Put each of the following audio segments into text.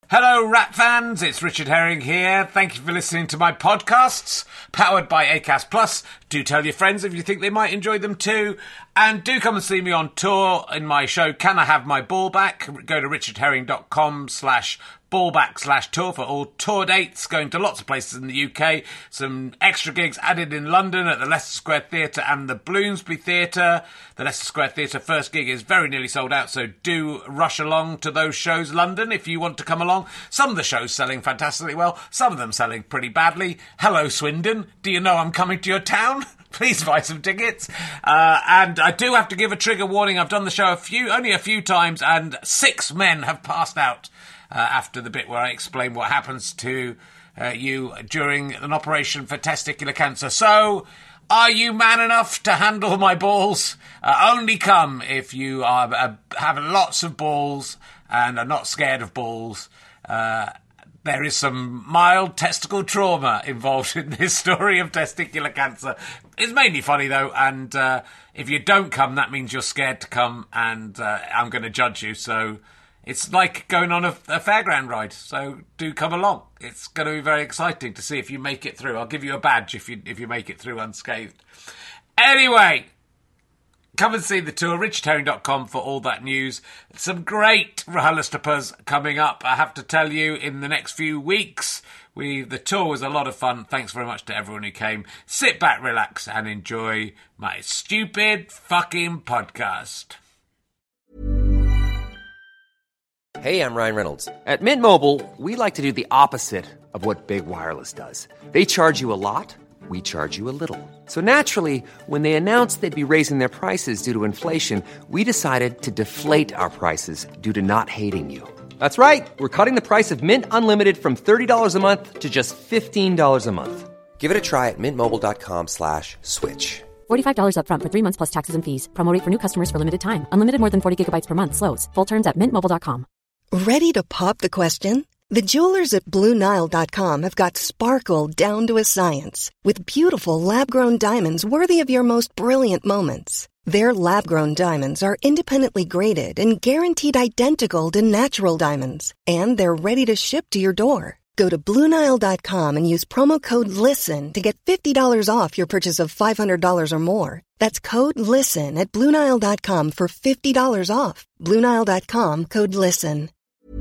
Hello, Rat fans. It's Richard Herring here. Thank you for listening to my podcasts, powered by Acast Plus. Do tell your friends if you think they might enjoy them too. And do come and see me on tour in my show, Can I Have My Ball Back? Go to richardherring.com/ballback/tour for all tour dates, going to lots of places in the UK. Some extra gigs added in London at the Leicester Square Theatre and the Bloomsbury Theatre. The Leicester Square Theatre first gig is very nearly sold out, so do rush along to those shows, London, if you want to come along. Some of the shows selling fantastically well, some of them selling pretty badly. Hello, Swindon. Do you know I'm coming to your town? Please buy some tickets. And I do have to give a trigger warning. I've done the show only a few times, and 6 men have passed out after the bit where I explain what happens to you during an operation for testicular cancer. So, are you man enough to handle my balls? Only come if you have lots of balls and are not scared of balls. There is some mild testicle trauma involved in this story of testicular cancer. It's mainly funny, though, and if you don't come, that means you're scared to come, and I'm going to judge you. So it's like going on a fairground ride, so do come along. It's going to be very exciting to see if you make it through. I'll give you a badge if you make it through unscathed. Anyway, come and see the tour, richardherring.com for all that news. Some great RHLSTPs coming up, I have to tell you, in the next few weeks. The tour was a lot of fun. Thanks very much to everyone who came. Sit back, relax, and enjoy my stupid fucking podcast. Hey, I'm Ryan Reynolds. At Mint Mobile, we like to do the opposite of what Big Wireless does. They charge you a lot. We charge you a little. So naturally, when they announced they'd be raising their prices due to inflation, we decided to deflate our prices due to not hating you. That's right. We're cutting the price of Mint Unlimited from $30 a month to just $15 a month. Give it a try at mintmobile.com/switch. $45 up front for 3 months plus taxes and fees. Promo rate for new customers for limited time. Unlimited more than 40 gigabytes per month. Slows full terms at mintmobile.com. Ready to pop the question? The jewelers at BlueNile.com have got sparkle down to a science with beautiful lab-grown diamonds worthy of your most brilliant moments. Their lab-grown diamonds are independently graded and guaranteed identical to natural diamonds, and they're ready to ship to your door. Go to BlueNile.com and use promo code LISTEN to get $50 off your purchase of $500 or more. That's code LISTEN at BlueNile.com for $50 off. BlueNile.com, code LISTEN.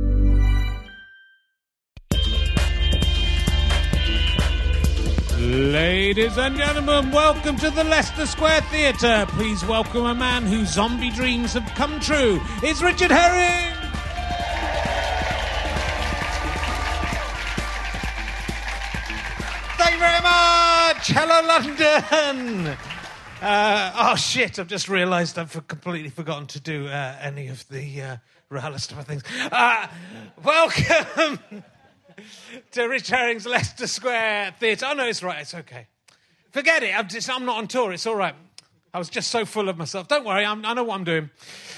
Ladies and gentlemen, welcome to the Leicester Square Theatre. Please welcome a man whose zombie dreams have come true. It's Richard Herring! Thank you very much! Hello, London! Oh, shit, I've just realised I've completely forgotten to do any of the RHLSTP things. Welcome to Rich Herring's Leicester Square Theatre. Oh, no, it's right, it's okay. Forget it, I'm not on tour, it's all right. I was just so full of myself. Don't worry, I know what I'm doing.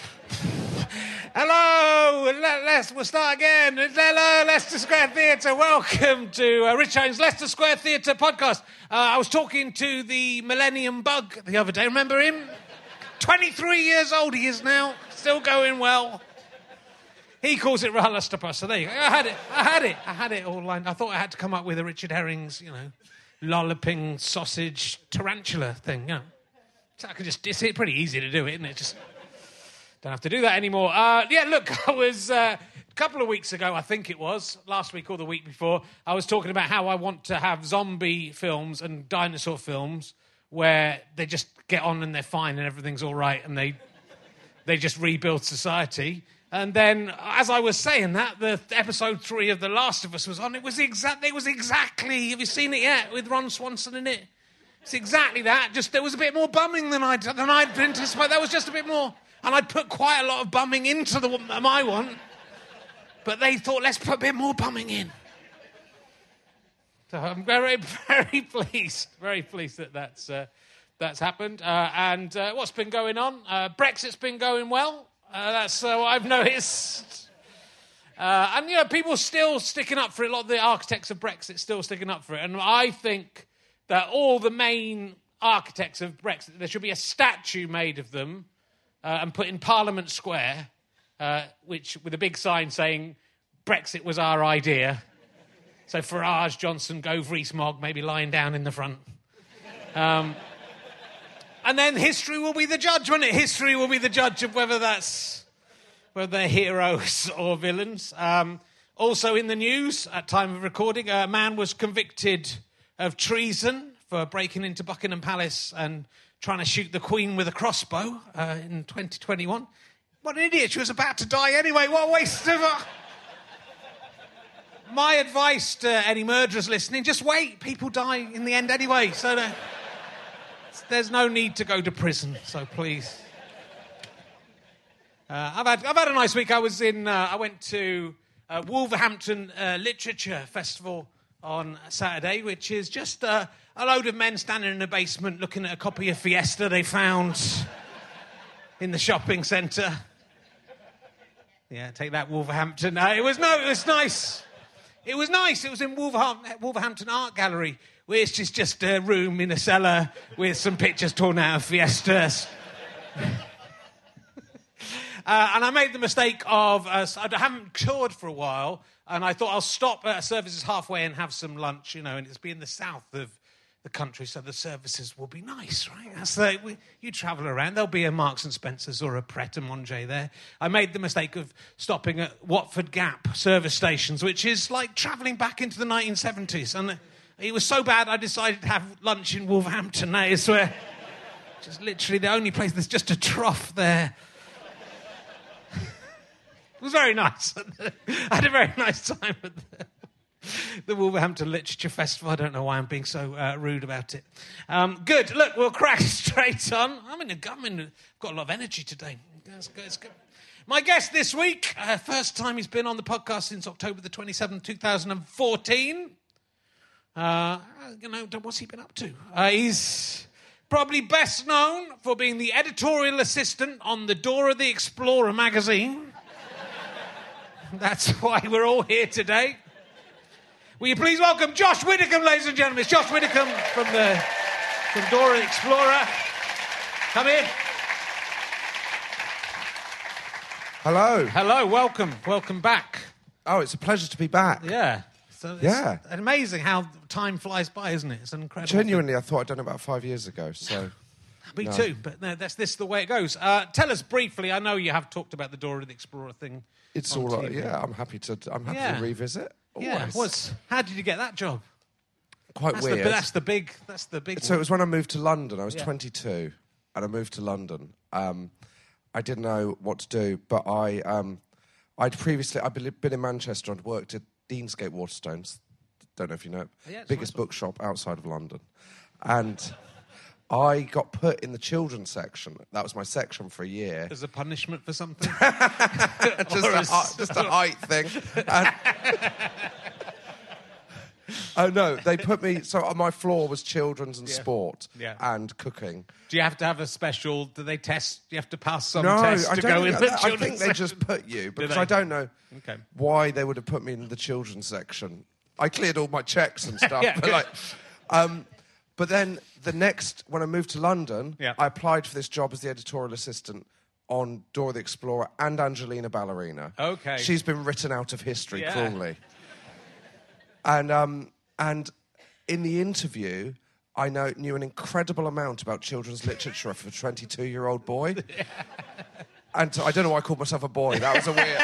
Hello, we'll start again. Hello, Leicester Square Theatre. Welcome to Rich Herring's Leicester Square Theatre podcast. I was talking to the Millennium Bug the other day. Remember him? 23 years old he is now. Still going well. He calls it RHLSTP, so there you go. I had it all lined. I thought I had to come up with a Richard Herring's, lolloping sausage tarantula thing, So I could just, it's pretty easy to do it, isn't it? Just don't have to do that anymore. Look, I was, a couple of weeks ago, I think it was, last week or the week before, I was talking about how I want to have zombie films and dinosaur films where they just get on and they're fine and everything's all right and they just rebuild society. And then, as I was saying that, the episode 3 of The Last of Us was on. It was exactly. Have you seen it yet with Ron Swanson in it? It's exactly that. Just there was a bit more bumming than I'd anticipated. That was just a bit more, and I'd put quite a lot of bumming into my one. But they thought, let's put a bit more bumming in. So I'm very, very pleased that that's happened. And what's been going on? Brexit's been going well. That's what I've noticed. And, people still sticking up for it. A lot of the architects of Brexit still sticking up for it. And I think that all the main architects of Brexit, there should be a statue made of them and put in Parliament Square, which with a big sign saying, Brexit was our idea. So Farage, Johnson, Gove, Rees-Mogg, maybe lying down in the front. And then history will be the judge, won't it? History will be the judge of whether they're heroes or villains. Also in the news, at time of recording, a man was convicted of treason for breaking into Buckingham Palace and trying to shoot the Queen with a crossbow in 2021. What an idiot. She was about to die anyway. What a waste of... My advice to any murderers listening, just wait. People die in the end anyway. So there's no need to go to prison. So please. I've had a nice week. I went to Wolverhampton Literature Festival on Saturday, which is just a load of men standing in a basement looking at a copy of Fiesta they found in the shopping centre. Yeah, take that, Wolverhampton. It was nice. It was nice. It was in Wolverhampton Art Gallery, which is just a room in a cellar with some pictures torn out of Fiestas. And I made the mistake of, I haven't toured for a while, and I thought I'll stop at services halfway and have some lunch, and it's be in the south of the country, so the services will be nice, right? You travel around, there'll be a Marks and Spencer's or a Pret a Manger there. I made the mistake of stopping at Watford Gap service stations, which is like travelling back into the 1970s, and it was so bad I decided to have lunch in Wolverhampton. That is where, just literally the only place, there's just a trough there. It was very nice. I had a very nice time at the Wolverhampton Literature Festival. I don't know why I'm being so rude about it. Good. Look, we'll crack straight on. I've got a lot of energy today. It's good. My guest this week, first time he's been on the podcast since October the 27th, 2014. What's he been up to? He's probably best known for being the editorial assistant on the Dora the Explorer magazine. That's why we're all here today. Will you please welcome Josh Widdicombe, ladies and gentlemen. It's Josh Widdicombe from Dora the Explorer. Come in. Hello. Hello, welcome back. Oh, it's a pleasure to be back. Yeah. So it's amazing how time flies by, isn't it? It's an incredible Genuinely, thing. I thought I'd done it about 5 years ago, so... Me too, but no, this is the way it goes. Tell us briefly, I know you have talked about the Dora the Explorer thing. It's on all right, TV. yeah, I'm happy to revisit. Always. Yeah, how did you get that job? Quite weird. That's the big So it was when I moved to London. I was Yeah. 22, and I moved to London. I didn't know what to do, but I'd been in Manchester and worked at Deansgate Waterstones. Don't know if you know it. Yeah, it's Biggest nice. bookshop outside of London. And I got put in the children's section. That was my section for a year. As a punishment for something? just a height thing. Oh, no, they put me... So on my floor was children's and sport and cooking. Do you have to have a special... Do they test... Do you have to pass some No, test I to don't go in think the that- I children's think they section? just put you, because they? I don't know Okay. why they would have put me in the children's section. I cleared all my checks and stuff. Yeah, good. But then when I moved to London, Yeah. I applied for this job as the editorial assistant on Dora the Explorer and Angelina Ballerina. Okay. She's been written out of history Yeah. cruelly. And in the interview, I knew an incredible amount about children's literature for a 22-year-old boy. Yeah. And I don't know why I called myself a boy. That was a weird...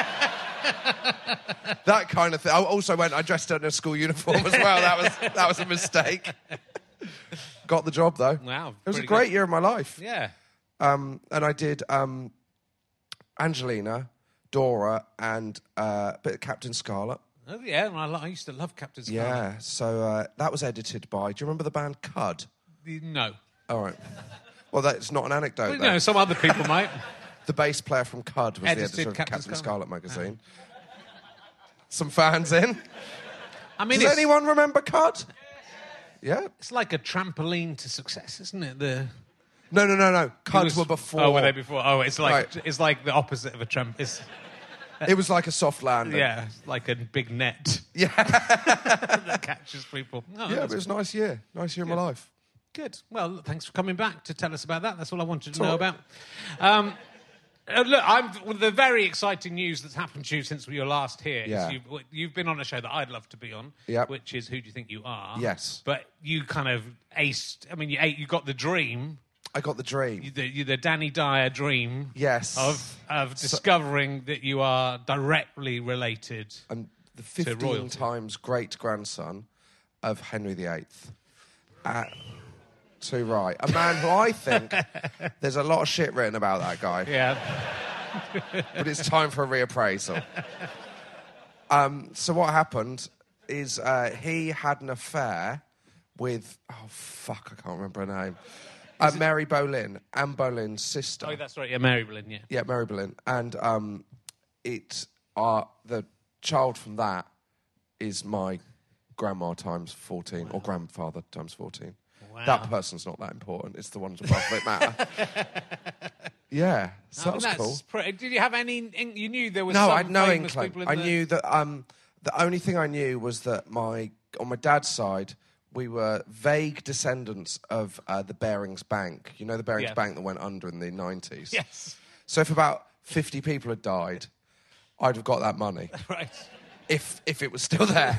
that kind of thing. I dressed in a school uniform as well. That was a mistake. Got the job, though. Wow. It was a pretty great good. year of my life. Yeah. And I did Angelina, Dora, and a bit of Captain Scarlet. Oh, yeah. I used to love Captain Scarlet. Yeah, so that was edited by... Do you remember the band Cud? No. All right. Well, that's not an anecdote, though. Some other people might. The bass player from Cud was Edited the editor of Captain Captain Scarlet. Scarlet magazine. Some fans in. I mean, Does anyone remember Cud? Yeah? it's like a trampoline to success, isn't it? No. Cud were before. Oh, were they before? Oh, it's like Right. it's like the opposite of a tramp. It was like a soft landing. Yeah, it's like a big net Yeah. that catches people. Oh, Yeah, that's but it was a nice year. Nice year of my life. good. Well, thanks for coming back to tell us about that. That's all I wanted to all know right. about. Look, the very exciting news that's happened to you since we were last here Yeah. is you've been on a show that I'd love to be on, Yep. which is Who Do You Think You Are? Yes. But you kind of aced. I mean, you got the dream, I got the dream. the Danny Dyer dream. Yes. Of discovering that you are directly related. I'm the to 15 royalty. times great-grandson of Henry VIII. Too right. A man who I think there's a lot of shit written about that guy. Yeah. But it's time for a reappraisal. So what happened is he had an affair with... Oh, fuck, I can't remember her name. Mary Boleyn, Anne Boleyn's sister. Oh, that's right. Yeah, Mary Boleyn, yeah. Yeah, Mary Boleyn. And the child from that is my grandma times 14, or grandfather times 14. Wow. That person's not that important. It's the ones above that matter. Yeah, so that was cool. Did you have any... You knew there was No, some I had no famous inkling. people in I the... knew that the only thing I knew was that on my dad's side, we were vague descendants of the Barings Bank. You know the Barings Yeah. Bank that went under in the 90s? Yes. So if about 50 people had died, I'd have got that money. Right. If it was still there.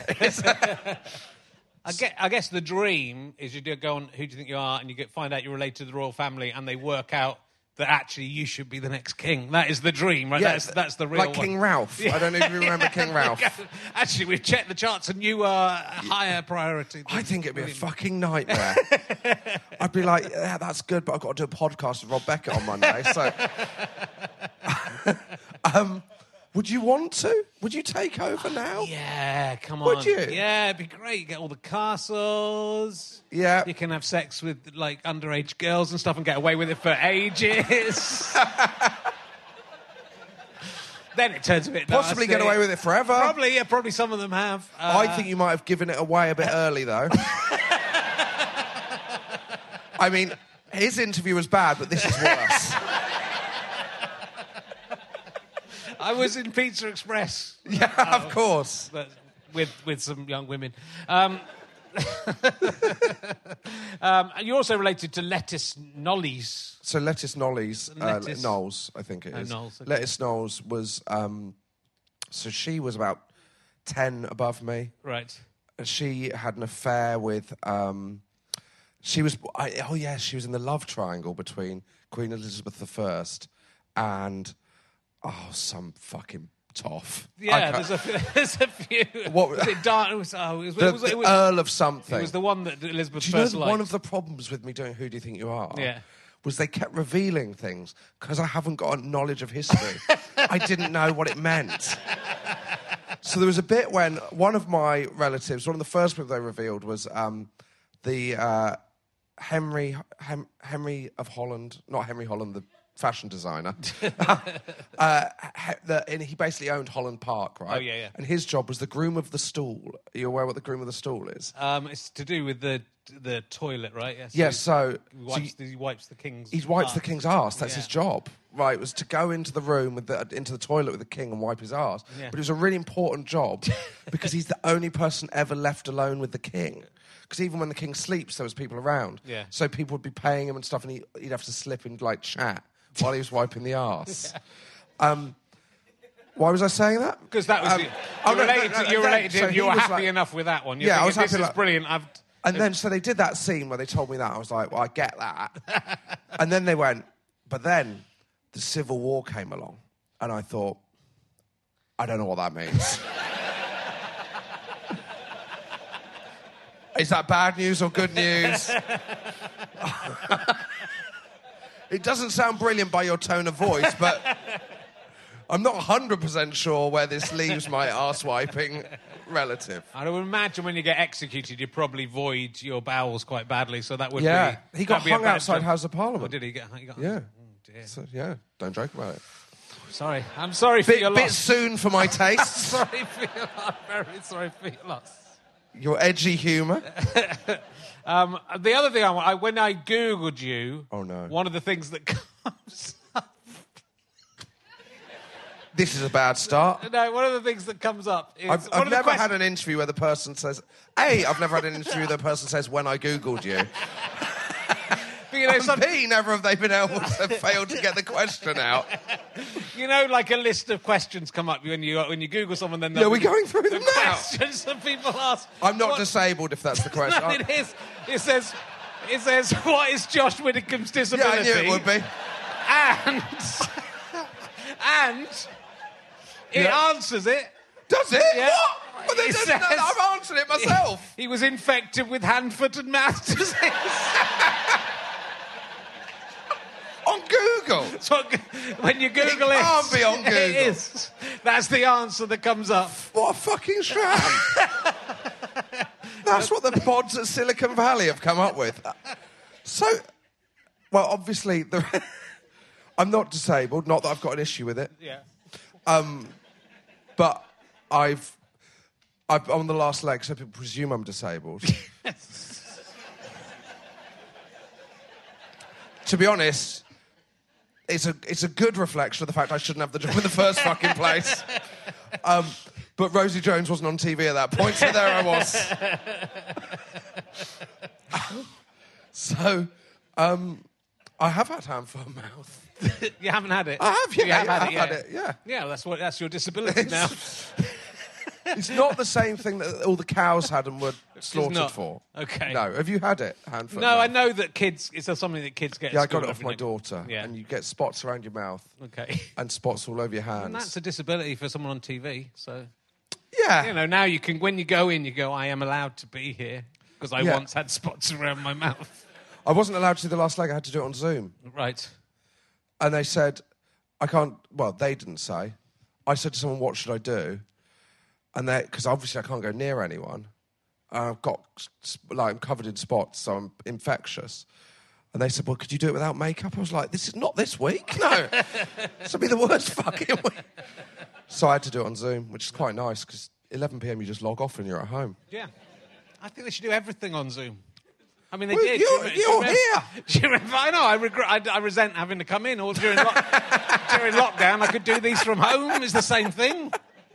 I guess the dream is you do go on Who Do You Think You Are, and you find out you're related to the royal family, and they work out that actually you should be the next king. That is the dream, right? Yeah, that's the real like one. King Ralph. I don't know if you remember King Ralph. Actually, we've checked the charts, and you are a higher priority. I think it'd be a fucking nightmare. I'd be like, yeah, that's good, but I've got to do a podcast with Rob Beckett on Monday. So, would you want to? Would you take over now? Yeah, come on. Would you? Yeah, it'd be great. You get all the castles. Yeah. You can have sex with, like, underage girls and stuff and get away with it for ages. Then it turns a bit Possibly nasty. get away with it forever. Probably some of them have. I think you might have given it away a bit early, though. I mean, his interview was bad, but this is worse. I was in Pizza Express. Yeah, of course. But with some young women. You're also related to Lettuce Knollys. So Lettuce Knollys, Lettuce- Knowles, I think it Oh, is. Knowles, okay. Lettuce Knowles was, so she was about 10 above me. Right. She had an affair with, she was in the love triangle between Queen Elizabeth I and, some fucking toff. Yeah, there's a few. What- was it dark? It was The Earl of something. It was the one that Elizabeth Do you know first liked. one of the problems with me doing Who Do You Think You Are? Yeah. Was they kept revealing things because I haven't got a knowledge of history. I didn't know what it meant. So there was a bit when one of my relatives, one of the first people they revealed was the Henry of Holland, not Henry Holland, the fashion designer. And he basically owned Holland Park, right? Oh, yeah, yeah. And his job was the groom of the stool. Are you aware what the groom of the stool is? It's to do with the toilet, right? Yes, so he wipes the king's. he wipes arse. the king's arse. That's Yeah. his job, right? It was to go into the room into the toilet with the king and wipe his arse. Yeah. But it was a really important job because he's the only person ever left alone with the king. Because even when the king sleeps, there was people around. Yeah. So people would be paying him and stuff, and he'd have to slip and like chat while he was wiping the arse. Why was I saying that? Because that was you're related to him. You were happy enough with that one. You're Yeah, I thinking, was happy. This is brilliant. And then, so they did that scene where they told me that. I was like, well, I get that. And then they went, but then the Civil War came along. And I thought, I don't know what that means. Is that bad news or good news? It doesn't sound brilliant by your tone of voice, but I'm not 100% sure where this leaves my arse-wiping relative. I would imagine when you get executed, you probably void your bowels quite badly. So that would Yeah, be. he got that'd be a hung bad outside job. House of Oh, Parliament. did he get? Yeah. Oh, dear. So, yeah, don't joke about it. Sorry, I'm sorry for your Bit loss. soon for my tastes. Sorry for your loss. Very sorry for your loss. Your edgy humour. The other thing when I googled you, Oh, no. one of the things that comes up. This is a bad start. No, one of the things that comes up is I've never had an interview where the person says, I've never had an interview where the person says, when I Googled you. You know, And B, never have they been able to fail to get the question out. you know, like a list of questions come up when you Google someone. Then Yeah, we're going through the them now. questions that people ask. I'm not What- disabled, if that's the question. No, it is. It says, what is Josh Widdicombe's Yeah, disability? I knew it would be. And it Yeah. answers it. Does it? Yeah. What? Well, then It there's says- I've answered it myself. He was infected with hand, foot, and mouth disease. On Google. So when you Google it, can't be on Google. It is. That's the answer that comes up. What a fucking sham. That's what the pods at Silicon Valley have come up with. So, well, obviously, I'm not disabled. Not that I've got an issue with it. Yeah. But I'm on the last leg, so people presume I'm disabled. To be honest, it's a good reflection of the fact I shouldn't have the job in the first fucking place. But Rosie Jones wasn't on TV at that point, so there I was. So, I have had hand, foot, and mouth. You haven't had it. I have, yeah, You have I've had had it, it, yeah. Yeah, that's your disability now. It's not the same thing that all the cows had and were slaughtered not. for. Okay. No, have you had it, hand, foot, No, and I mouth? know that kids. Is there something that kids get? Yeah, at I got school it off my every day? daughter. Yeah. And you get spots around your mouth Okay. and spots all over your hands. And that's a disability for someone on TV. So yeah. you know now you can when you go in, you go, I am allowed to be here because I Yeah. once had spots around my mouth. I wasn't allowed to do the last leg. I had to do it on Zoom. Right. And they said, I can't... Well, they didn't say. I said to someone, what should I do? And they... Because obviously I can't go near anyone. I've got... I'm covered in spots, so I'm infectious. And they said, well, could you do it without makeup? I was like, this is not this week. No. This will be the worst fucking week. So I had to do it on Zoom, which is quite nice, because 11 p.m. you just log off and you're at home. Yeah. I think they should do everything on Zoom. I mean, they Well, did. you're Do you remember- here. Do you remember? I know. I regret. I resent having to come in all during during lockdown. I could do these from home. It's the same thing.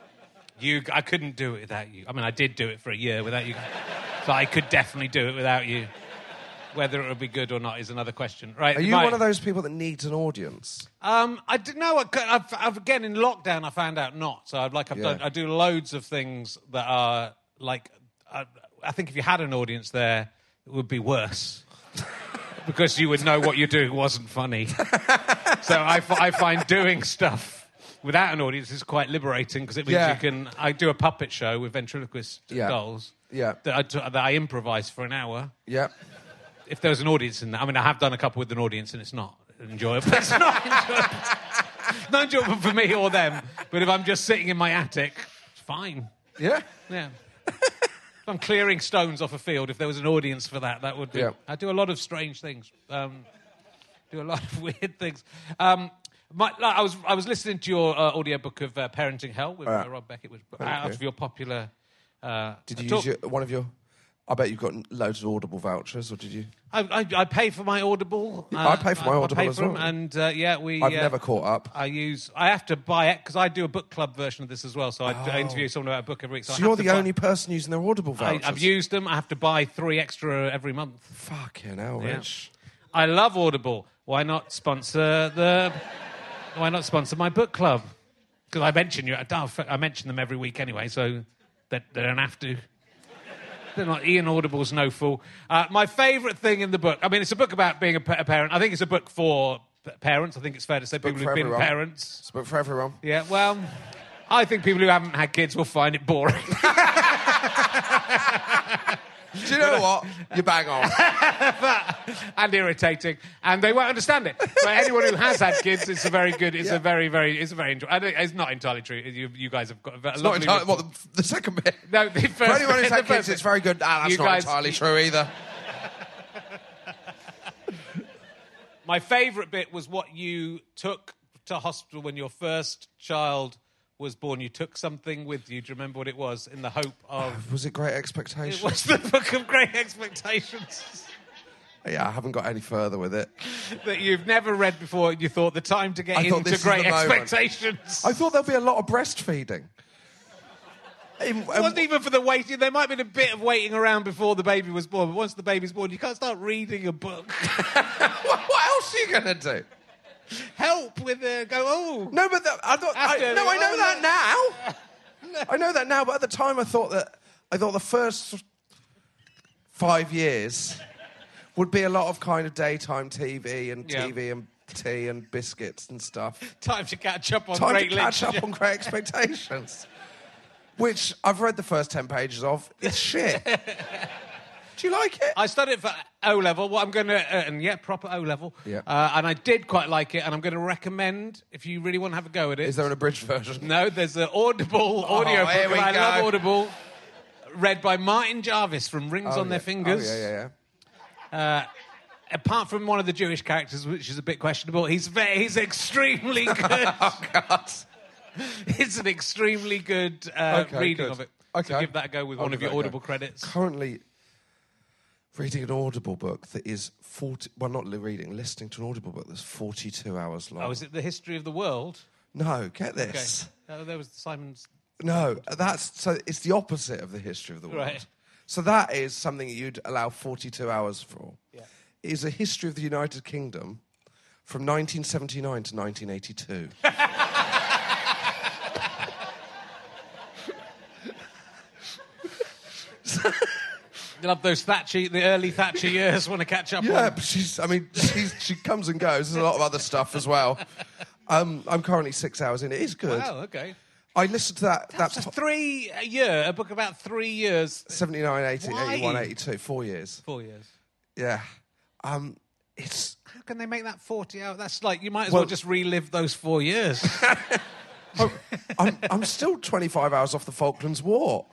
I couldn't do it without you. I mean, I did do it for a year without you, so I could definitely do it without you. Whether it would be good or not is another question. Right? Are you one of those people that needs an audience? I didn't know. I've again in lockdown. I found out not. So I do loads of things that are like. I think if you had an audience there, it would be worse because you would know what you're doing wasn't funny. So I find doing stuff without an audience is quite liberating because it means Yeah. you can. I do a puppet show with ventriloquist Yeah. dolls. Yeah. That I improvise for an hour. Yeah. If there was an audience in that, I mean, I have done a couple with an audience, and it's not enjoyable. It's not enjoyable. Not enjoyable for me or them. But if I'm just sitting in my attic, it's fine. Yeah? Yeah. If I'm clearing stones off a field, if there was an audience for that, that would be. Yeah. I do a lot of strange things. Do a lot of weird things. I was listening to your audiobook of Parenting Hell with Rob Beckett, which out you. of your popular. Did you use one of your... I bet you've got loads of Audible vouchers, or did you? I pay for my Audible. I pay for my Audible pay as for them, well. and we. I've never caught up. I have to buy it because I do a book club version of this as well. So I interview someone about a book every week. So I you're have to the buy- only person using their Audible vouchers? I've used them. I have to buy 3 extra every month. Fucking hell, Yeah. Rich. I love Audible. Why not sponsor my book club? Because I mention them every week anyway, so they don't have to. They're not. Ian Audible's no fool. My favourite thing in the book. I mean, it's a book about being a parent. I think it's a book for parents. I think it's fair to say people for who've been everyone. parents. It's a book for everyone. Yeah. Well, I think people who haven't had kids will find it boring. Do you know what? You bang on. and irritating, and they won't understand it. But anyone who has had kids, it's a very good. It's a very enjoyable. It's not entirely true. You guys have got a It's not entirely... What, the second bit? No, the first For anyone who's bit, had the kids, first it's bit. very good. That's You not guys- entirely true either. My favourite bit was what you took to hospital when your first child was born. You took something with you. Do you remember what it was? In the hope of... Was it Great Expectations? It was the Book of Great Expectations Yeah, I haven't got any further with it. that you've never read before. You thought the time to get I thought into this is Great the moment. Expectations. I thought there'd be a lot of breastfeeding. It wasn't even for the waiting. There might have been a bit of waiting around before the baby was born, but once the baby's born, you can't start reading a book. What else are you going to do? Help with go, No, but I know that now. I know that now, but at the time I thought the first 5 years would be a lot of kind of daytime TV and TV and tea and biscuits and stuff. Time to catch up on Great Expectations. Which I've read the first 10 pages of. It's shit. Do you like it? I studied for O-level. What I'm going to... proper O-level. Yeah. And I did quite like it, and I'm going to recommend, if you really want to have a go at it... Is there an abridged version? No, there's an Audible audio book. Here we I go. love Audible. Read by Martin Jarvis from Rings on Their Fingers. Oh, yeah. Apart from one of the Jewish characters, which is a bit questionable, he's extremely good. Oh, God. It's an extremely good reading of it. Okay. So give that a go with one of your Audible credits. Currently reading an Audible book that is listening to an Audible book that's 42 hours long. Oh, is it The History of the World? No, get this. Okay. Oh, there was Simon's... No, it's the opposite of The History of the World. Right. So that is something you'd allow 42 hours for. Yeah. It is a history of the United Kingdom from 1979 to 1982. You love those the early Thatcher years. Want to catch up? Yeah, on. but she comes and goes. There's a lot of other stuff as well. I'm currently 6 hours in. It is good. Wow, okay. I listened to that. That's a book about 3 years. 79, 80, Why? 81, 82, 4 years. 4 years. Yeah. It's... How can they make that 40 hours? That's like, you might as well just relive those 4 years. I'm still 25 hours off the Falklands War.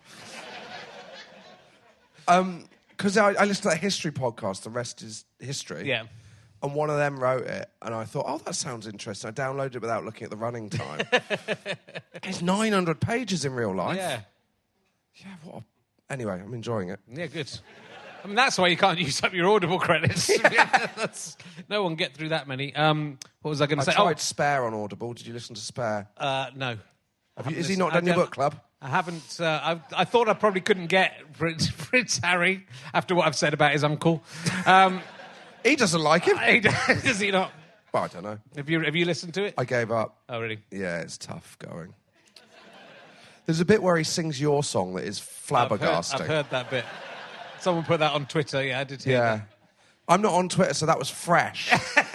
Because I listened to that history podcast, The Rest is History. Yeah. And one of them wrote it, and I thought, oh, that sounds interesting. I downloaded it without looking at the running time. It's 900 pages in real life. Yeah. Yeah, anyway, I'm enjoying it. Yeah, good. I mean, that's why you can't use up your Audible credits. No one get through that many. What was I going to say? I tried Spare on Audible. Did you listen to Spare? No. Is he not done your book club? I haven't. I thought I probably couldn't get Prince Harry after what I've said about his uncle. He doesn't like him. Does he not? Well, I don't know. Have you listened to it? I gave up. Oh, really? Yeah, it's tough going. There's a bit where he sings your song that is flabbergasting. I've heard that bit. Someone put that on Twitter. Yeah, I did hear that. I'm not on Twitter, so that was fresh.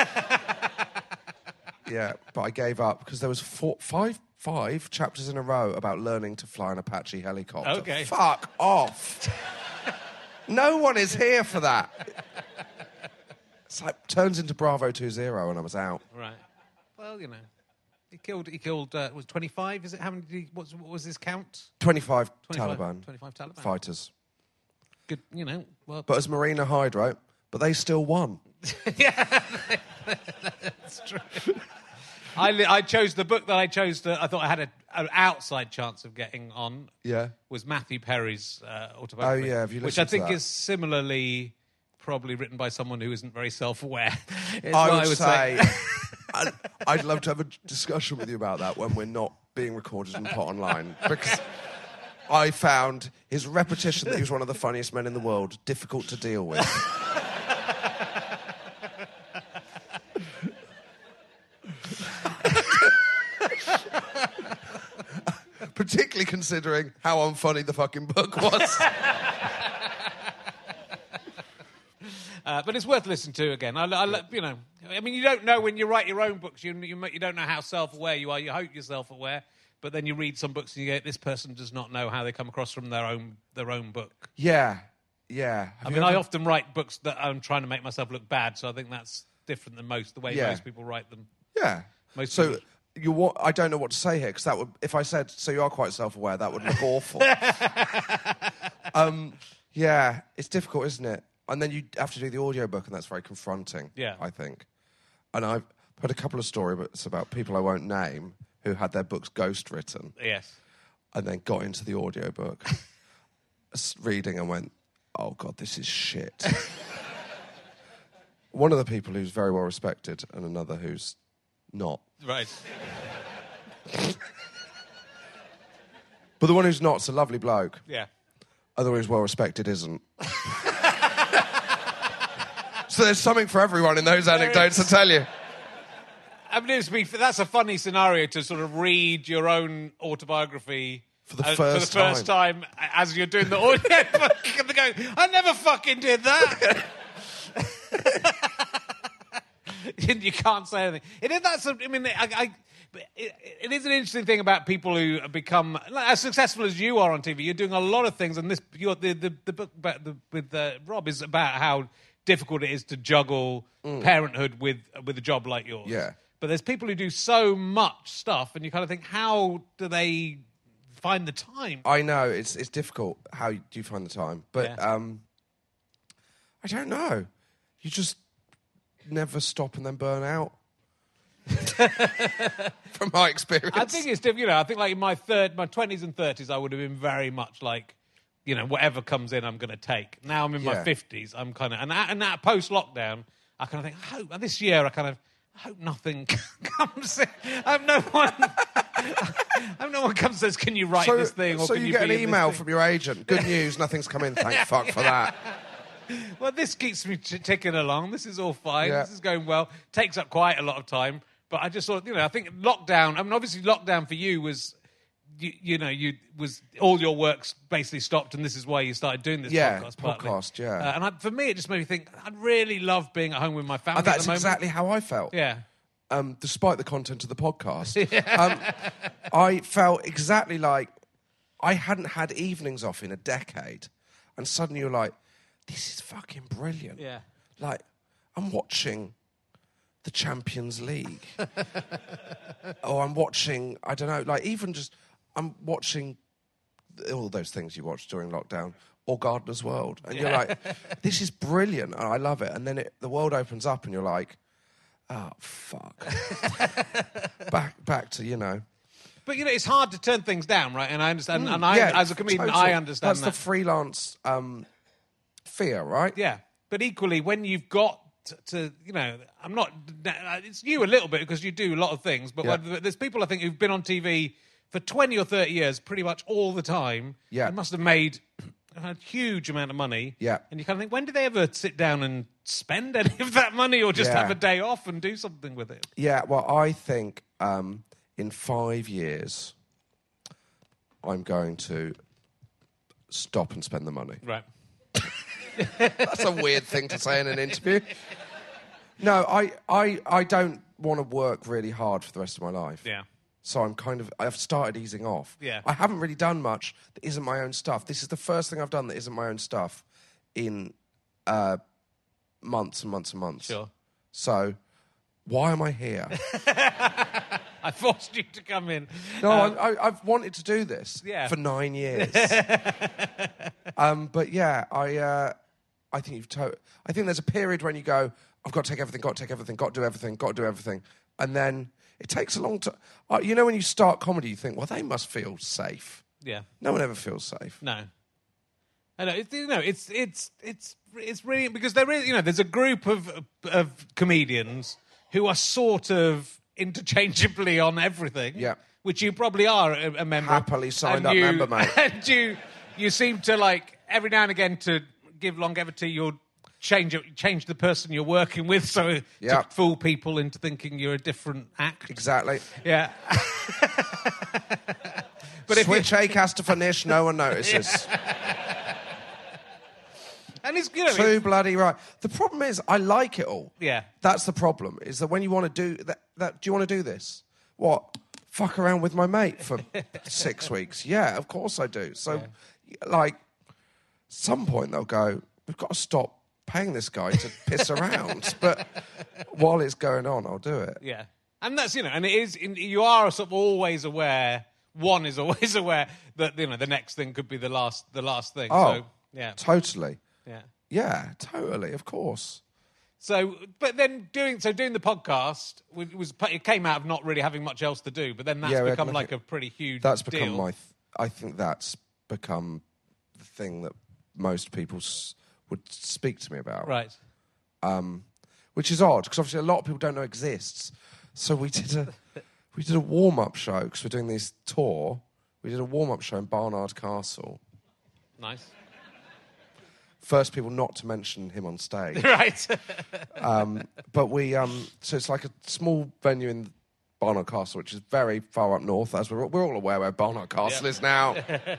Yeah, but I gave up because there was five chapters in a row about learning to fly an Apache helicopter. Okay. Fuck off. No one is here for that. It's like turns into Bravo 20 and I was out. Right. Well, you know, he killed. Was 25? Is it? How many? What was his count? 25 25 Taliban. 25 Taliban Fighters. Good. You know. Well. But as Marina Hyde wrote, but they still won. Yeah, that's true. I chose the book that I chose. I thought I had an outside chance of getting on. Yeah. Was Matthew Perry's autobiography? Oh yeah, have you listened which I think to that? is similarly probably written by someone who isn't very self-aware. I would say I'd love to have a discussion with you about that when we're not being recorded and put online, because I found his repetition that he was one of the funniest men in the world difficult to deal with. Particularly considering how unfunny the fucking book was. But it's worth listening to again. You know, I mean, you don't know when you write your own books. You don't know how self-aware you are. You hope you're self-aware, but then you read some books and you go, "This person does not know how they come across from their own book." Yeah. I often write books that I'm trying to make myself look bad, so I think that's different than the way most people write them. Yeah. I don't know what to say here, because that would, if I said, so you are quite self-aware, that would look awful. Yeah, it's difficult, isn't it? And then you have to do the audiobook, and that's very confronting, I think. And I've heard a couple of stories about people I won't name who had their books ghost written. Yes. And then got into the audiobook, reading and went, oh, God, this is shit. One of the people who's very well respected and another who's not. Right. But the one who's not's a lovely bloke. Yeah. Other who's well-respected isn't. So there's something for everyone in those anecdotes, I tell you. I mean, that's a funny scenario to sort of read your own autobiography for the first time as you're doing the audio. Going, I never fucking did that. You can't say anything. It is an interesting thing about people who become as successful as you are on TV. You're doing a lot of things, and the book with Rob is about how difficult it is to juggle parenthood with a job like yours. Yeah. But there's people who do so much stuff, and you kind of think, how do they find the time? I know, it's difficult. How do you find the time? But I don't know. You just never stop and then burn out. From my experience. I think it's different. I think like in my 20s and 30s, I would have been very much like, whatever comes in, I'm going to take. Now I'm in my 50s. I'm kind of, and that post-lockdown, I kind of think, this year, I hope nothing comes in. I hope no one comes and says, can you write this thing? Or so can you get an be email from your agent. Good news, nothing's come in. Thank fuck for that. Well, this keeps me ticking along. This is all fine. Yeah. This is going well. Takes up quite a lot of time. But I just thought, I think lockdown, obviously lockdown for you was, was all your work's basically stopped, and this is why you started doing this podcast. Partly. And for me, it just made me think, I'd really love being at home with my family at the moment. That's exactly how I felt. Yeah. Despite the content of the podcast. I felt exactly like I hadn't had evenings off in a decade. And suddenly you're like, this is fucking brilliant. Yeah. Like, I'm watching the Champions League. Or I'm watching, I don't know, like even just, I'm watching all those things you watch during lockdown, or Gardener's World. And you're like, this is brilliant, and I love it. And then the world opens up and you're like, oh, fuck. back to, But, it's hard to turn things down, right? And I understand, as a comedian, I understand That's the freelance fear, right? Yeah. But equally, when you've got to I'm not, it's you a little bit because you do a lot of things, but there's people I think who've been on TV for 20 or 30 years pretty much all the time. Yeah. And must have made a huge amount of money. Yeah. And you kind of think, when do they ever sit down and spend any of that money or just have a day off and do something with it? Yeah, well, I think in 5 years, I'm going to stop and spend the money. Right. That's a weird thing to say in an interview. No, I don't want to work really hard for the rest of my life. Yeah. So I've started easing off. Yeah. I haven't really done much that isn't my own stuff. This is the first thing I've done that isn't my own stuff in months and months and months. Sure. So why am I here? I forced you to come in. No, I've wanted to do this for 9 years. But yeah, I think I think there's a period when you go, I've got to take everything, got to do everything. And then it takes a long time. When you start comedy, you think, well, they must feel safe. Yeah. No one ever feels safe. No. I know. It's really, because there is, there's a group of comedians who are sort of interchangeably on everything. Yeah. Which you probably are a member. Happily signed up member, mate. And you seem to, like, every now and again to give longevity, you'll change the person you're working with to fool people into thinking you're a different act. Exactly. Yeah. But Switch Acaster for Nish, no one notices. And it's too bloody right. The problem is, I like it all. Yeah. That's the problem, is that when you want to do that, do you want to do this? What? Fuck around with my mate for 6 weeks? Yeah, of course I do. So, like, some point they'll go, we've got to stop paying this guy to piss around. But while it's going on, I'll do it. Yeah. And that's, and it is, you are sort of always aware, one is always aware that, the next thing could be the last thing. Oh, so, yeah. Totally. Yeah. Yeah, totally, of course. So, but then doing the podcast, it came out of not really having much else to do, but then that's become like a pretty huge That's become deal. I think that's become the thing that most people would speak to me about. Right. Which is odd, because obviously a lot of people don't know exists. So we did a warm-up show, because we're doing this tour We did a warm-up show in Barnard Castle. Nice. First people not to mention him on stage. Right. But we, so it's like a small venue in Barnard Castle, which is very far up north, as we're all aware where Barnard Castle is now.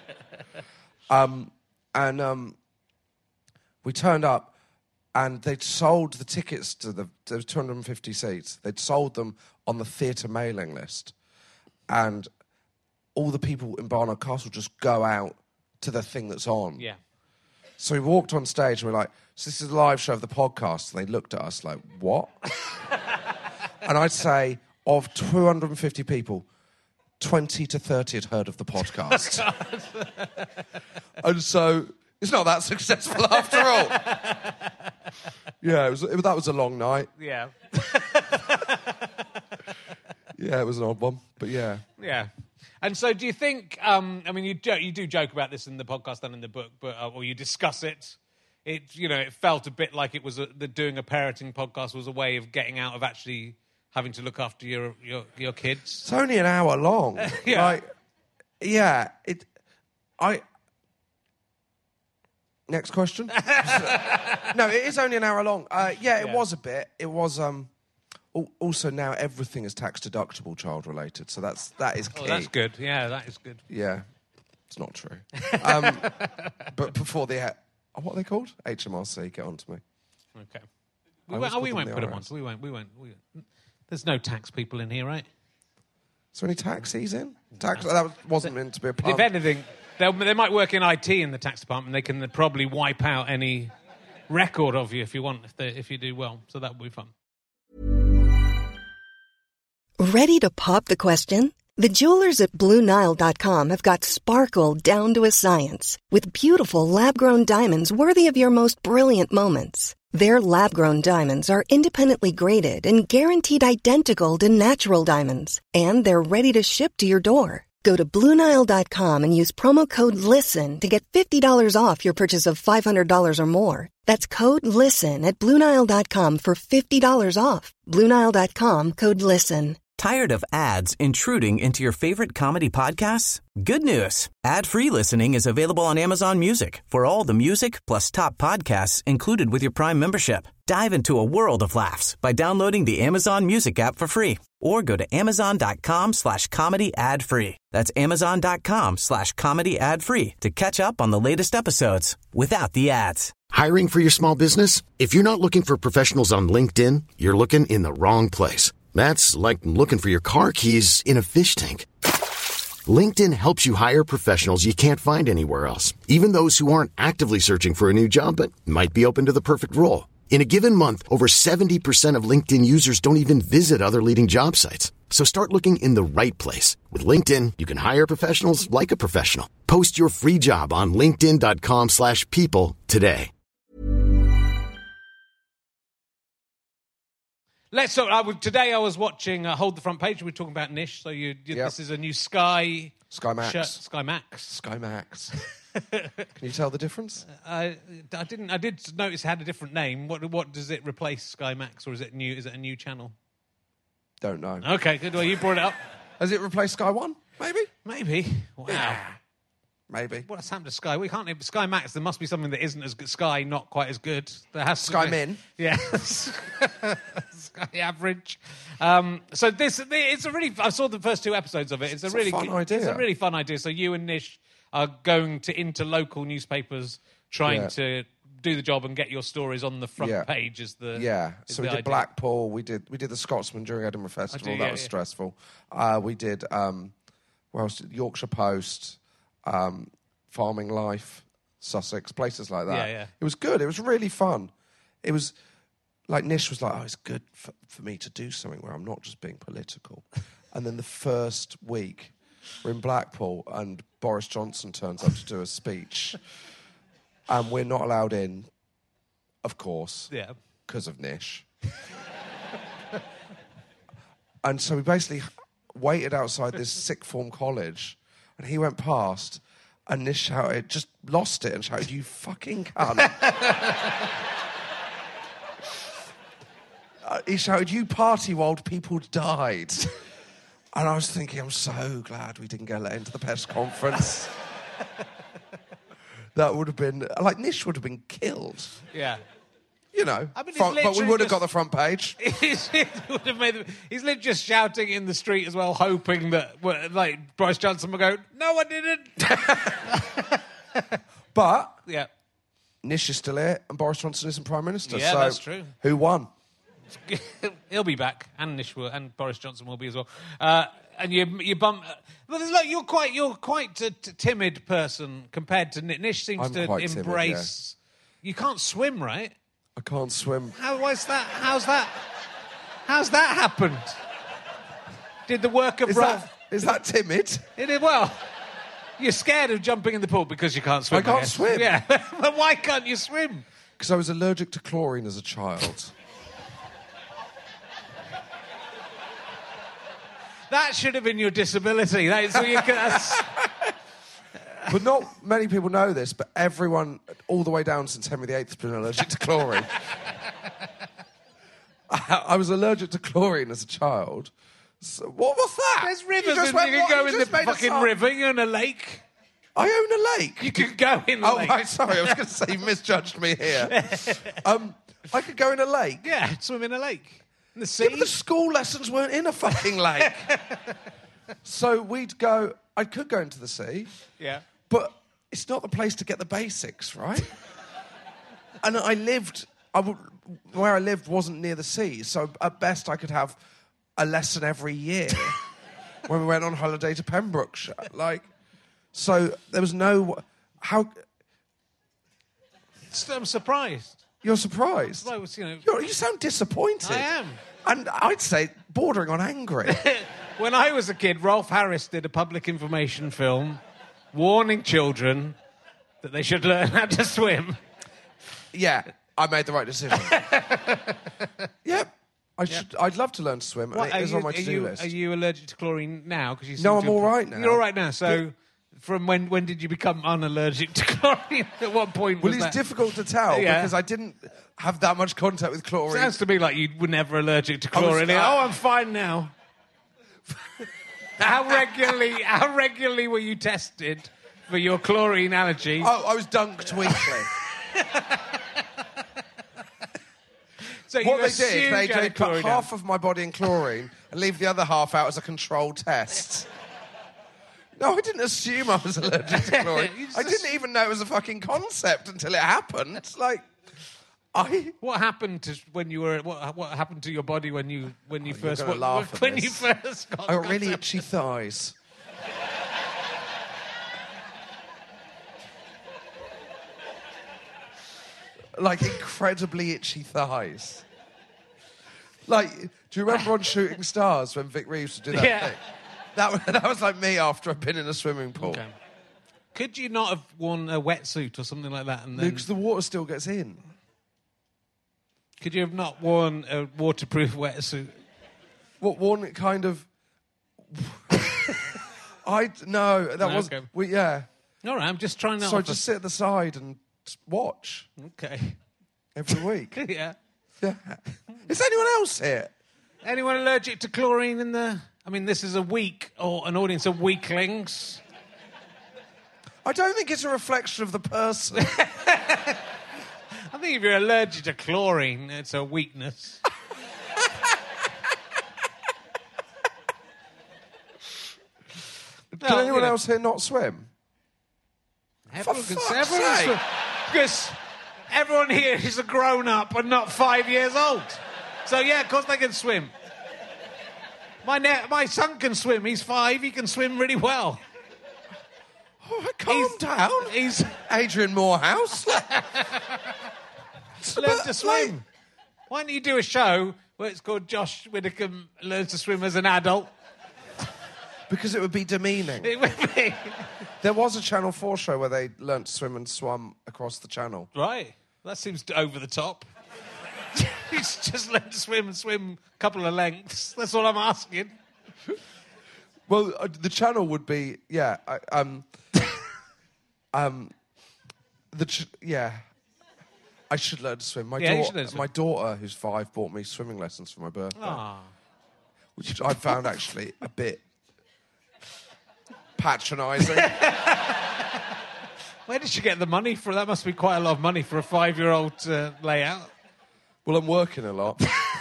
We turned up, and they'd sold the tickets to there was 250 seats. They'd sold them on the theatre mailing list. And all the people in Barnard Castle just go out to the thing that's on. Yeah. So we walked on stage and we're like, so this is a live show of the podcast. And they looked at us like, what? And I'd say, of 250 people, 20 to 30 had heard of the podcast. And so it's not that successful after all. Yeah, that was a long night. Yeah. Yeah, it was an odd one, but yeah. Yeah. And so do you think, I mean, you do joke about this in the podcast and in the book, but or you discuss it. It felt a bit like it was doing a parenting podcast was a way of getting out of actually having to look after your kids. It's only an hour long. Yeah. Next question. No, it is only an hour long. It was a bit. It was also now everything is tax deductible child related, so that is key. Oh, that's good. Yeah, that is good. Yeah, it's not true. But before what are they called? HMRC. Get on to me. Okay. I We always won't called put them them the on. We won't. There's no tax people in here, right? Is there any taxis in? That wasn't meant to be a pun. If anything, they might work in IT in the tax department. They can probably wipe out any record of you if you want, if you do well. So that would be fun. Ready to pop the question? The jewelers at BlueNile.com have got sparkle down to a science with beautiful lab-grown diamonds worthy of your most brilliant moments. Their lab-grown diamonds are independently graded and guaranteed identical to natural diamonds, and they're ready to ship to your door. Go to BlueNile.com and use promo code LISTEN to get $50 off your purchase of $500 or more. That's code LISTEN at BlueNile.com for $50 off. BlueNile.com, code LISTEN. Tired of ads intruding into your favorite comedy podcasts? Good news. Ad-free listening is available on Amazon Music for all the music plus top podcasts included with your Prime membership. Dive into a world of laughs by downloading the Amazon Music app for free or go to amazon.com/comedy ad-free. That's amazon.com/comedy ad-free to catch up on the latest episodes without the ads. Hiring for your small business? If you're not looking for professionals on LinkedIn, you're looking in the wrong place. That's like looking for your car keys in a fish tank. LinkedIn helps you hire professionals you can't find anywhere else, even those who aren't actively searching for a new job but might be open to the perfect role. In a given month, over 70% of LinkedIn users don't even visit other leading job sites. So start looking in the right place. With LinkedIn, you can hire professionals like a professional. Post your free job on linkedin.com/people today. Today I was watching Hold the Front Page. We were talking about Nish. So this is a new Sky Max. shirt. Sky Max. Sky Max. Can you tell the difference? I did notice it had a different name. What does it replace Sky Max, or is it new? Is it a new channel? Don't know. Okay, good. Well, you brought it up. Has it replaced Sky One? Maybe. Wow. Yeah. Maybe. What's happened to Sky? We can't. Sky Max. There must be something that isn't as good. Sky, not quite as good. There has Sky to be. Min. Yeah. Sky Average. So it's a really. I saw the first 2 episodes of it. It's a really fun idea. It's a really fun idea. So you and Nish are going into local newspapers, trying to do the job and get your stories on the front page. So we did idea. Blackpool. We did the Scotsman during Edinburgh Festival. That was stressful. We did Yorkshire Post. Farming Life, Sussex, places like that. Yeah. It was good. It was really fun. It was like Nish was like, oh, it's good for me to do something where I'm not just being political. And then the first week, we're in Blackpool and Boris Johnson turns up to do a speech. And we're not allowed in, of course, because of Nish. And so we basically waited outside this sixth form college. And he went past, and Nish shouted, just lost it, and shouted, "You fucking cunt." He shouted, "You party while people died." And I was thinking, I'm so glad we didn't get let into the press conference. That would have been... Like, Nish would have been killed. Yeah. You know, I mean, but we would have got the front page. He's literally just shouting in the street as well, hoping that, like, Boris Johnson will go, no, I didn't. But Yeah. Nish is still here and Boris Johnson isn't Prime Minister. Yeah, so that's true. Who won? He'll be back, and Nish will, and Boris Johnson will be as well. And you bump. Well, you're quite a timid person compared to Nish. Nish seems I'm to quite timid, embrace. You can't swim, right? I can't swim. How's that happened? Did the work of Is that timid? It is, well, you're scared of jumping in the pool because you can't swim. I can't guess. swim. Yeah, but why can't you swim? Because I was allergic to chlorine as a child. That should have been your disability. That's But not many people know this, but everyone, all the way down since Henry VIII, has been allergic to chlorine. I was allergic to chlorine as a child. So what was that? There's rivers. You You can go in the fucking river. river. You're in a lake. I own a lake. You could go in the lake. Oh, right, sorry. I was going to say you misjudged me here. I could go in a lake. Yeah, swim in a lake. In the sea. Yeah, but the school lessons weren't in a fucking lake. So we'd go... I could go into the sea. Yeah. But it's not the place to get the basics, right? And where I lived wasn't near the sea, so at best I could have a lesson every year when we went on holiday to Pembrokeshire. So there was no... How... I'm surprised. You're surprised? Well, You sound disappointed. I am. And I'd say bordering on angry. When I was a kid, Rolf Harris did a public information film warning children that they should learn how to swim. Yeah, I made the right decision. Yep. I'd love to learn to swim. And it is on my to-do list. Are you allergic to chlorine now? No, I'm all right now. You're all right now. So, from when did you become unallergic to chlorine? At what point was Well, that? it's difficult to tell Yeah. because I didn't have that much contact with chlorine. Sounds to me like you were never allergic to chlorine. I'm fine now. How regularly were you tested for your chlorine allergy? Oh, I was dunked weekly. So What they assumed did, they you had put chlorine half of my body in chlorine and leave the other half out as a controlled test. No, I didn't assume I was allergic to chlorine. I didn't even know it was a fucking concept until it happened. What happened to when you were? What happened to your body when you first? gonna laugh at when this. you first got? I got really itchy thighs. Incredibly itchy thighs. Do you remember on Shooting Stars when Vic Reeves would do that Yeah. thing? That was like me after I'd been in a swimming pool. Okay. Could you not have worn a wetsuit or something like that? And then Because the water still gets in. could you have not worn a waterproof wetsuit? What one kind of... No, that was... okay. Yeah. All right, I'm just trying to. So I just sit at the side and watch Okay. every week. Yeah. Yeah. Is anyone else here? Anyone allergic to chlorine in the? I mean, this is an audience of weaklings. I don't think it's a reflection of the person. I think if you're allergic to chlorine, it's a weakness. Can anyone else here not swim? Everyone For can fuck's swim. sake. Because everyone here is a grown-up and not 5 years old. So, yeah, of course they can swim. My son can swim. He's 5. He can swim really well. All right, calm down. He's Adrian Morehouse. learned to swim. Why don't you do a show where it's called Josh Widdicombe Learns to Swim as an Adult? Because it would be demeaning. It would be. There was a Channel 4 show where they learnt to swim and swam across the channel. Right. That seems over the top. He's just learned to swim and swim a couple of lengths. That's all I'm asking. Well, the channel would be, yeah, I should learn to swim. You should learn to swim. My daughter, who's 5, bought me swimming lessons for my birthday. Ah. which I found actually a bit patronising. Where did you get the money for? That must be quite a lot of money for a 5-year-old to lay out. Well, I'm working a lot.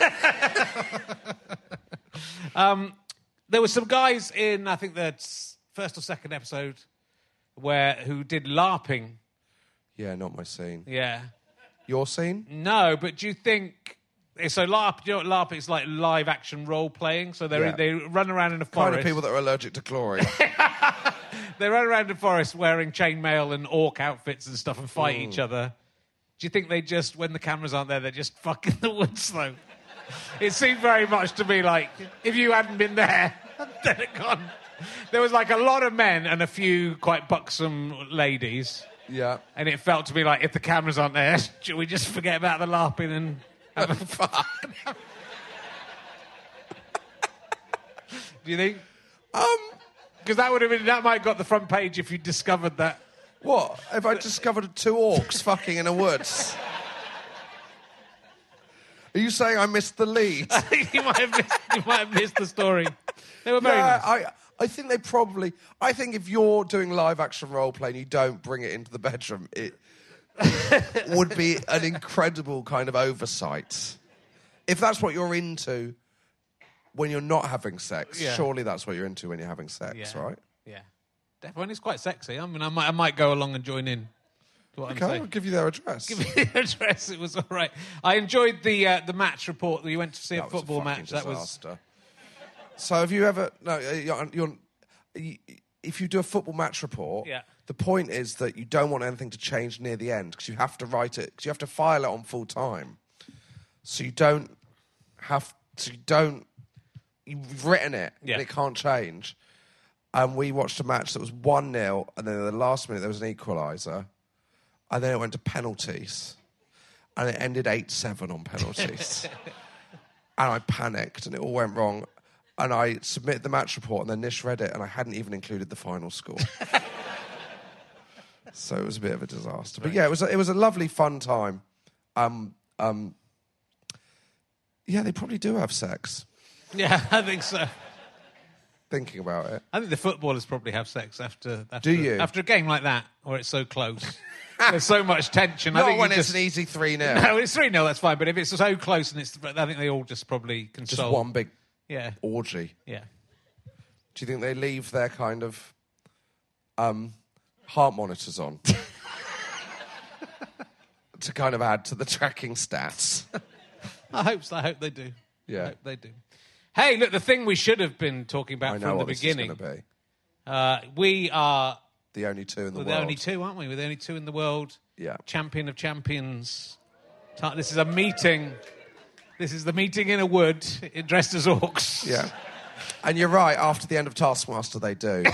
There were some guys in, I think, the first or second episode who did LARPing. Yeah, not my scene. Yeah. Your scene? No, but do you think... So LARP, you know what LARP is like live action role playing? So they run around in a forest. Kind of people that are allergic to chlorine. They run around the forest wearing chainmail and orc outfits and stuff and fight each other. Do you think they just, when the cameras aren't there, they're just fucking the woods though? It seemed very much to me like, if you hadn't been there, they'd have gone. There was like a lot of men and a few quite buxom ladies. Yeah. And it felt to me like, if the cameras aren't there, should we just forget about the LARPing and have a fun? Do you think? Because that might have got the front page if you discovered that. What? If I discovered 2 orcs fucking in a woods? Are you saying I missed the lead? you might have missed the story. They were very nice. I think they probably... I think if you're doing live-action role-play and you don't bring it into the bedroom, it would be an incredible kind of oversight. If that's what you're into when you're not having sex, surely that's what you're into when you're having sex, right? Yeah. Definitely. It's quite sexy. I mean, I might go along and join in. Okay, I'll give you their address. Give me the address. It was all right. I enjoyed the match report that you went to see a football match. That was So have you ever... No, if you do a football match report, the point is that you don't want anything to change near the end because you have to write it, because you have to file it on full time. So you don't have... You've written it, and it can't change. And we watched a match that was 1-0, and then at the last minute there was an equaliser, and then it went to penalties, and it ended 8-7 on penalties. And I panicked, and it all went wrong. And I submitted the match report, and then Nish read it, and I hadn't even included the final score. So it was a bit of a disaster. But yeah, it was a lovely, fun time. Yeah, they probably do have sex. Yeah, I think so. Thinking about it. I think the footballers probably have sex after Do you? After a game like that, where it's so close. There's so much tension. Not I think when it's an easy 3-0. No, it's 3-0, that's fine. But if it's so close, and I think they all just probably console. Just one big orgy. Yeah. Do you think they leave their kind of heart monitors on? To kind of add to the tracking stats. I hope so. I hope they do. Yeah. I hope they do. Hey, look, the thing we should have been talking about from the beginning. I know what this is going to be. We are... The only 2 in the world. We're the only 2, aren't we? We're the only 2 in the world. Yeah. Champion of champions. This is a meeting. This is the meeting in a wood, dressed as orcs. Yeah. And you're right, after the end of Taskmaster, they do.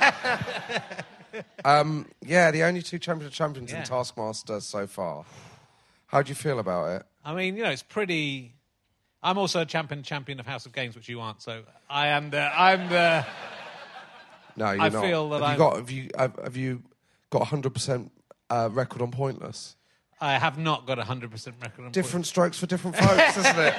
Yeah, the only 2 champions in Taskmaster so far. How do you feel about it? I mean, it's pretty... I'm also a champion of House of Games, which you aren't, so I'm the... No, you're I not. feel that have you got 100% record on Pointless? I have not got 100% record on Different strokes for different folks, isn't it?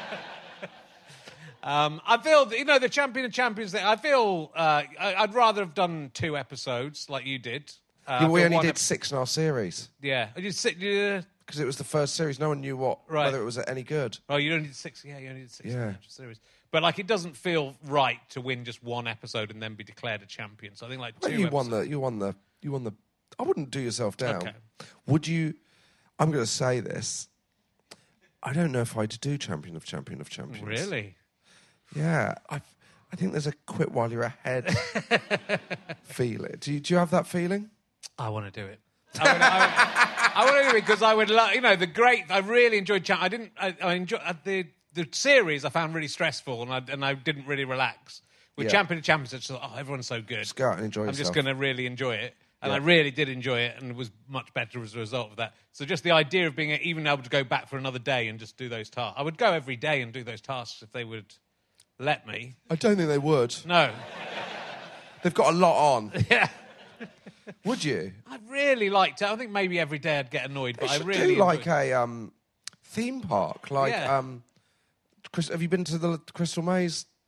I feel, the Champion of Champions thing, I feel I'd rather have done 2 episodes like you did. We only did 6 in our series. Yeah. I did 6... Because it was the first series. No one knew whether it was any good. Oh, you only did 6? Yeah, you only did 6 in the series. But, it doesn't feel right to win just 1 episode and then be declared a champion. So I think, 2 you episodes... You won the... I wouldn't do yourself down. Okay. Would you... I'm going to say this. I don't know if I'd do Champion of Champions. Really? Yeah. I think there's a quit while you're ahead feeling. Do you have that feeling? I want to do it. I want to do it because I would love, I really enjoyed I enjoyed the series I found really stressful and I didn't really relax. With Champion of Champions, I just thought, everyone's so good. Just go out and enjoy yourself. I'm just going to really enjoy it. And I really did enjoy it and it was much better as a result of that. So just the idea of being even able to go back for another day and just do those tasks. I would go every day and do those tasks if they would let me. I don't think they would. No. They've got a lot on. Yeah. Would you? I'd really like to. I think maybe every day I'd get annoyed, but I really do like a theme park. Have you been to the Crystal Maze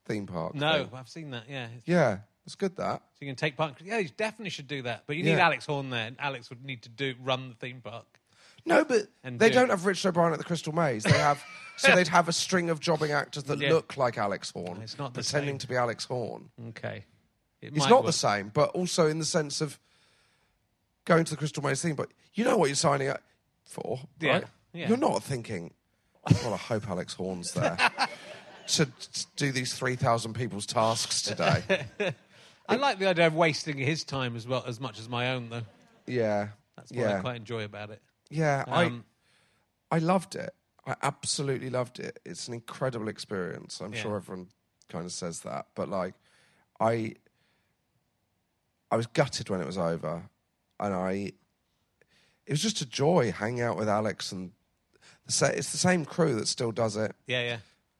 theme park. No, thing. I've seen that, yeah. Yeah, it's good that. So you can take part. Yeah, you definitely should do that. But you need Yeah. Alex Horne there. Alex would need to run the theme park. No, but And they do- don't have Richard O'Brien at the Crystal Maze. They have so they'd have a string of jobbing actors that Yeah. look like Alex Horne, It's not the pretending same. to be Alex Horne. Okay. It It's might not work. the same, but also in the sense of going to the Crystal Maze thing. But you know what you're signing up for, Yeah, right? yeah. You're not thinking, well, I hope Alex Horne's there to do these 3,000 people's tasks today. I like the idea of wasting his time as well as much as my own, though. Yeah, That's what I quite enjoy about it. Yeah, Um, I loved it. I absolutely loved it. It's an incredible experience. I'm Yeah. sure everyone kind of says that, but like, I was gutted when it was over, and it was just a joy hanging out with Alex, and it's the same crew that still does it. Yeah.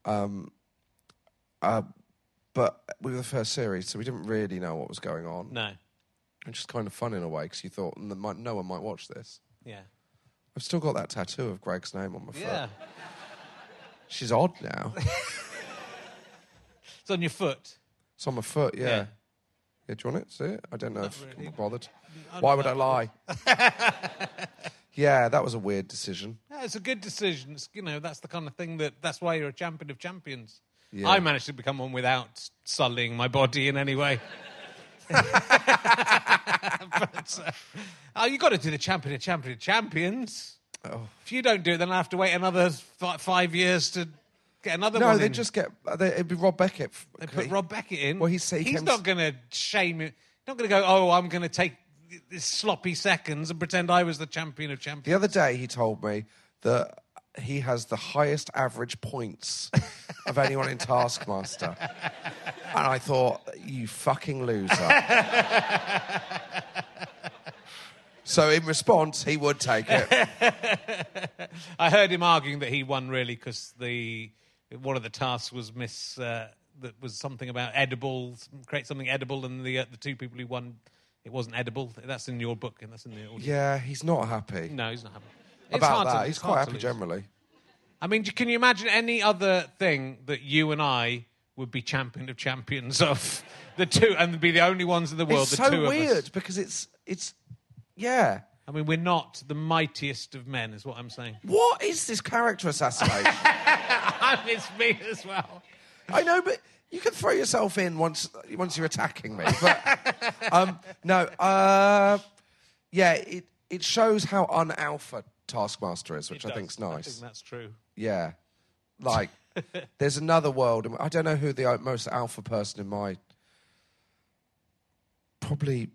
But we were the first series, so we didn't really know what was going on. No. It's just kind of fun in a way because you thought no one might watch this. Yeah. I've still got that tattoo of Greg's name on my foot. Yeah. She's odd now. It's on your foot. It's on my foot, yeah. Yeah. Yeah, do you want it? See it? I don't know if really. I'm bothered. Why would I lie? Yeah, that was a weird decision. Yeah, it's a good decision. It's, that's the kind of thing that's why you're a champion of champions. Yeah. I managed to become one without sullying my body in any way. But, you got to do the champion of champions. Oh. If you don't do it, then I have to wait another 5 years to get another No, one they in. just get... it'd be Rob Beckett. They put Rob Beckett in. Well, he he's came- not going to shame it. Not going to go, oh, I'm going to take this sloppy seconds and pretend I was the champion of champions. The other day, he told me that he has the highest average points of anyone in Taskmaster. And I thought, you fucking loser. So in response, he would take it. I heard him arguing that he won really because one of the tasks was that was something about edibles, create something edible, and the two people who won, it wasn't edible. That's in your book, and that's in the audio. Yeah, he's not happy No, he's not happy. It's about hard that. to- He's it's hard quite to happy lose. generally. I mean, can you imagine any other thing that you and I would be champion of champions of the two, and be the only ones in the world? It's the so two weird of us. because it's yeah. I mean, we're not the mightiest of men, is what I'm saying. What is this character assassination? It's me as well. I know, but you can throw yourself in once you're attacking me. But yeah, it shows how un-alpha Taskmaster is, which I think's nice. I think that's true. Yeah, like there's another world. I don't know who the most alpha person in my probably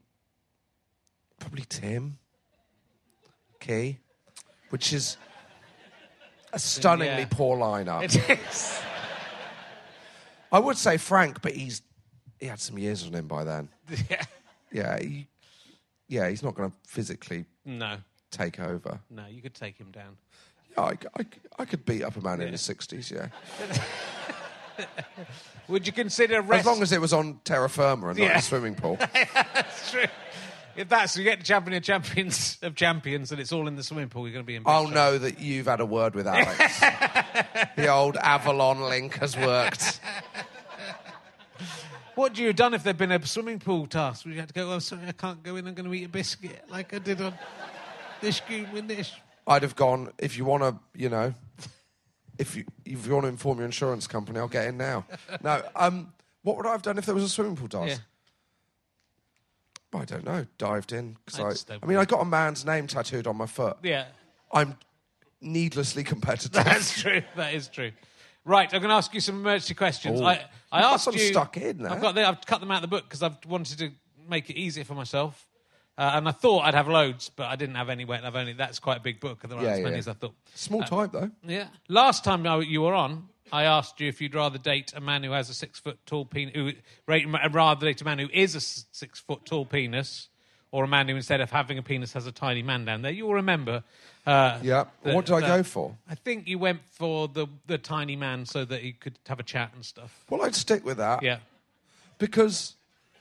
Tim Key, which is a stunningly Yeah. poor lineup. It is. I would say Frank, but he had some years on him by then. Yeah. Yeah, he's not going to physically No, take over. you could take him down. Yeah, I could beat up a man in his 60s, yeah. Would you consider As long as it was on terra firma and not in Yeah. a swimming pool. That's true. If you get the champion of champions and it's all in the swimming pool, you're going to be in big I'll trouble. know that you've had a word with Alex. The old Avalon link has worked. What would you have done if there'd been a swimming pool task? Would you had to go, oh, sorry, I can't go in, I'm going to eat a biscuit, like I did on Dish Goon with Dish. I'd have gone, if you want to, if you want to inform your insurance company, I'll get in now. No, what would I have done if there was a swimming pool task? Yeah. I don't know. Dived in. I just don't I got a man's name tattooed on my foot. Yeah, I'm needlessly competitive. that's true. That is true. Right, I'm going to ask you some emergency questions. Oh. I You've got asked some you... stuck in there. I've cut them out of the book because I've wanted to make it easier for myself. And I thought I'd have loads, but I didn't have any weight. That's quite a big book, and there aren't as many as I thought. Small type, though. Yeah. Last time you were on, I asked you if you'd rather date a man who has a 6 foot tall penis, rather date a man who is a 6 foot tall penis, or a man who instead of having a penis has a tiny man down there. You'll remember. Yeah. What did I go for? I think you went for the tiny man so that he could have a chat and stuff. Well, I'd stick with that. Yeah. Because...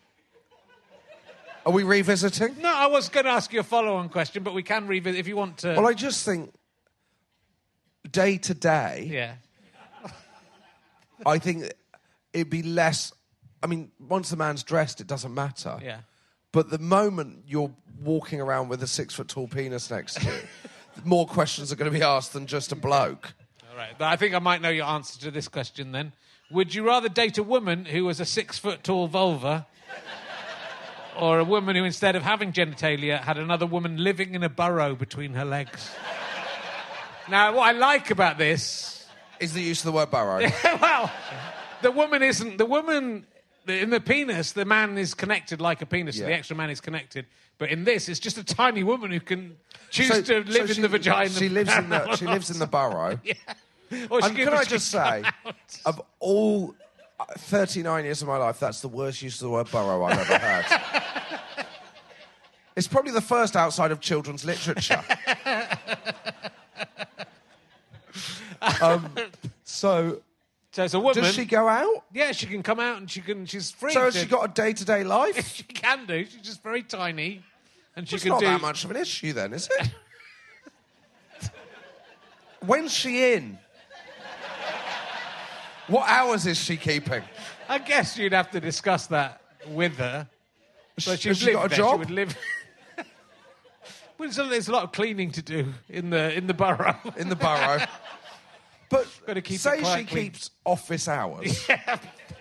Are we revisiting? No, I was going to ask you a follow-on question, but we can revisit if you want to. Well, I just think day to day, Yeah. I think it'd be less... I mean, once the man's dressed, it doesn't matter. Yeah. But the moment you're walking around with a 6-foot-tall penis next to you, more questions are going to be asked than just a bloke. All right, but I think I might know your answer to this question then. Would you rather date a woman who was a 6-foot-tall vulva or a woman who, instead of having genitalia, had another woman living in a burrow between her legs? Now, what I like about this... is the use of the word burrow. Well, the woman isn't... The woman... In the penis, the man is connected like a penis, so the extra man is connected. But in this, it's just a tiny woman who can choose to live in the vagina. She lives in the burrow. Yeah. Or she Can I just say, of all 39 years of my life, that's the worst use of the word burrow I've ever heard. It's probably the first outside of children's literature. So it's a woman. does she go out? Yeah, she can come out and she's free. So has she got a day-to-day life? She can do. She's just very tiny. And she It's can not do... that much of an issue then, is it? When's she in? What hours is she keeping? I guess you'd have to discuss that with her. But Has she got a job? She would live... Well, there's a lot of cleaning to do in the burrow. In the burrow. But Gotta keep say it quite she clean. keeps office hours. Yeah.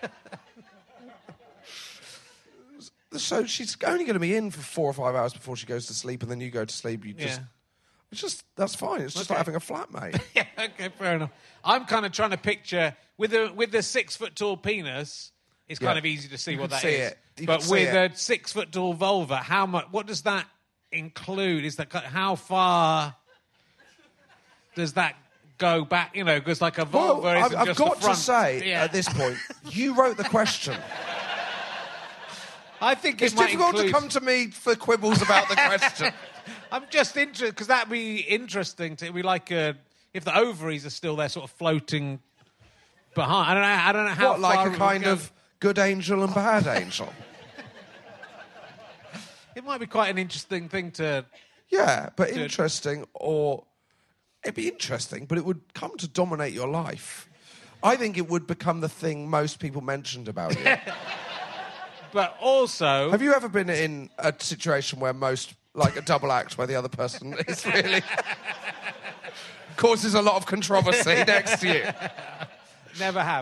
So she's only going to be in for 4 or 5 hours before she goes to sleep, and then you go to sleep. That's fine. It's just like having a flatmate. Yeah, okay, fair enough. I'm kind of trying to picture with the 6-foot-tall penis. It's kind of easy to see what that is. But with a 6-foot-tall vulva, how much? What does that include? Is that how far does that go back? You know, because like a vulva isn't I've just got the front. to say at this point, you wrote the question. I think It's difficult to come to me for quibbles about the question. I'm just interested because that'd be interesting. It'd be like if the ovaries are still there, sort of floating behind. I don't know how. What, like far a kind of good angel and bad angel? It might be quite an interesting thing to. Yeah, but interesting, or it'd be interesting, but it would come to dominate your life. I think it would become the thing most people mentioned about you. But also... Have you ever been in a situation where like a double act where the other person is really... causes a lot of controversy next to you? Never have.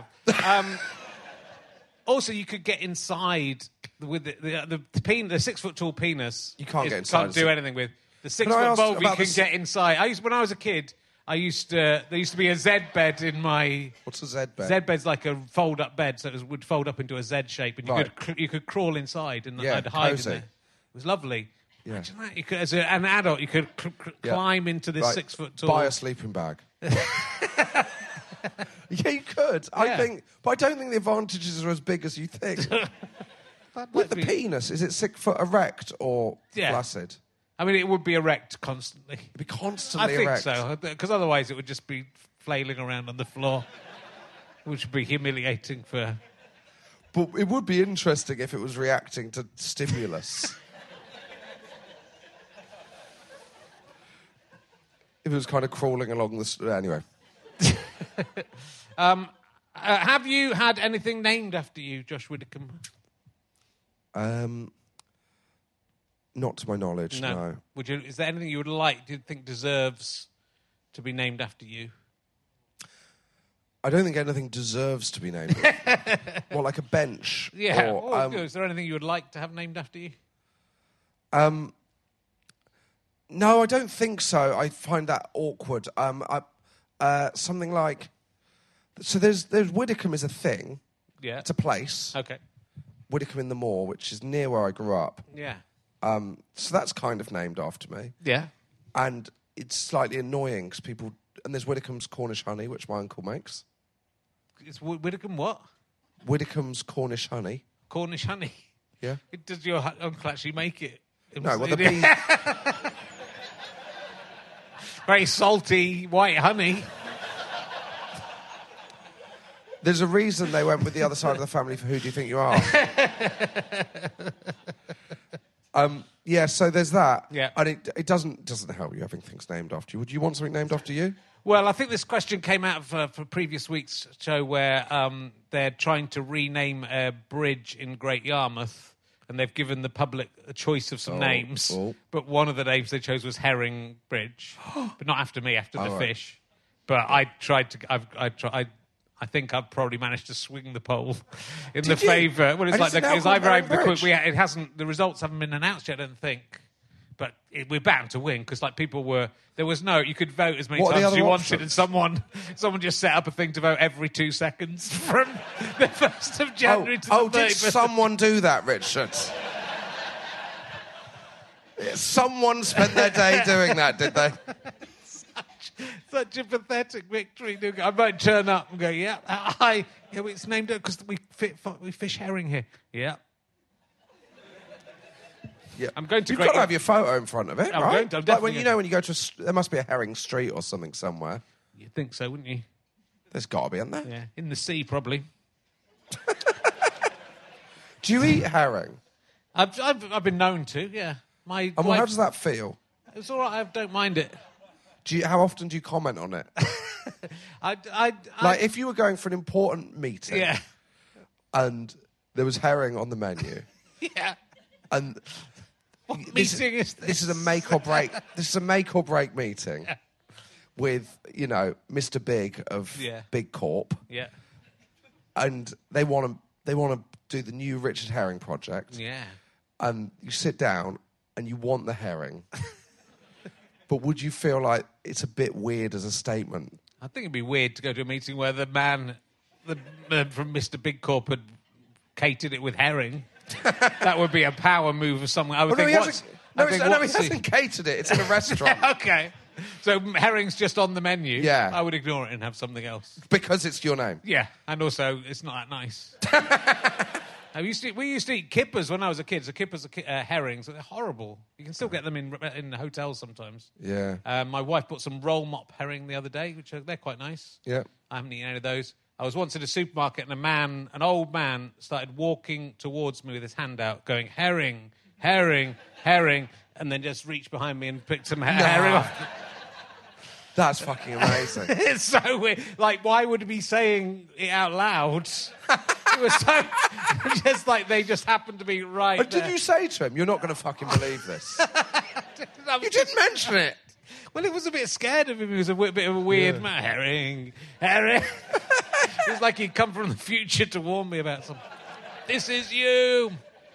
Also, you could get inside with the 6-foot-tall penis. You can't get inside. Can't do anything with. The 6-foot vulva you can get inside. When I was a kid, there used to be a Z bed in my... What's a Z bed? Z bed's like a fold-up bed, so it would fold up into a Z shape, and you could crawl inside and I'd hide cozy. in there. It was lovely. Yeah. Imagine that. You could, as an adult, you could climb into this 6-foot-tall... Buy a sleeping bag. Yeah, you could. Yeah. But I don't think the advantages are as big as you think. With the penis, is it 6 foot erect or flaccid? I mean, it would be erect constantly. It'd be constantly erect. I think so, because otherwise it would just be flailing around on the floor, which would be humiliating for... But it would be interesting if it was reacting to stimulus. If it was kind of crawling along the... Anyway. Have you had anything named after you, Josh Widdicombe? Not to my knowledge, no. Is there anything you would like, do you think deserves to be named after you? I don't think anything deserves to be named. Well, like a bench. Yeah. Or, is there anything you would like to have named after you? No, I don't think so. I find that awkward. Something like... So there's Widdicombe is a thing. Yeah. It's a place. Okay. Widdicombe in the Moor, which is near where I grew up. Yeah. So that's kind of named after me. Yeah. And it's slightly annoying because people... And there's Widdicombe's Cornish honey, which my uncle makes. It's Widdicombe what? Widdicombe's Cornish honey. Cornish honey? Yeah. Does your uncle actually make it? No, well, the bee... Very salty white honey. There's a reason they went with the other side of the family for Who Do You Think You Are? Yeah, so there's that. Yeah. And it doesn't help you having things named after you. Would you want something named after you? Well, I think this question came out for previous week's show where they're trying to rename a bridge in Great Yarmouth, and they've given the public a choice of some names. Oh. But one of the names they chose was Herring Bridge, but not after me, after the fish. But I tried to. I think I've probably managed to swing the poll in the favour. Well, it's it hasn't. The results haven't been announced yet, I don't think. But we're bound to win because, like, people were. There was you could vote as many times as you wanted, and someone just set up a thing to vote every 2 seconds from the 1st of January to the 31st. Did someone do that, Richard? Someone spent their day doing that, did they? Such a pathetic victory. I might turn up and go, it's named because we fish herring here. Yeah. Yeah. I'm going to. You've got to have your photo in front of it, right? I'm when you go to there must be a Herring Street or something somewhere. You'd think so, wouldn't you? There's got to be, isn't there? Yeah, in the sea probably. Do you eat herring? I've been known to. Yeah. How does that feel? It's all right. I don't mind it. How often do you comment on it? Like if you were going for an important meeting, and there was herring on the menu, and what meeting is this? This is a make or break. This is a make or break meeting with Mr. Big of Big Corp, and they want to do the new Richard Herring project, and you sit down and you want the herring. But would you feel like it's a bit weird as a statement? I think it'd be weird to go to a meeting where the man from Mr. Big Corp had catered it with herring. That would be a power move or something. He hasn't catered it. It's in a restaurant. Okay. So herring's just on the menu. Yeah. I would ignore it and have something else. Because it's your name. Yeah. And also, it's not that nice. We used to eat kippers when I was a kid. So kippers are herrings. They're horrible. You can still get them in hotels sometimes. Yeah. My wife bought some roll mop herring the other day, which they're quite nice. Yeah. I haven't eaten any of those. I was once in a supermarket and an old man, started walking towards me with his hand out, going, herring, herring, herring, and then just reached behind me and picked some herring off. That's fucking amazing. It's so weird. Like, why would he be saying it out loud? It was so... just like they just happened to be right there. Did you say to him, you're not going to fucking believe this? You didn't mention it. Well, it was a bit scared of him. He was a bit of a weird man. Herring, herring. It was like he'd come from the future to warn me about something. This is you.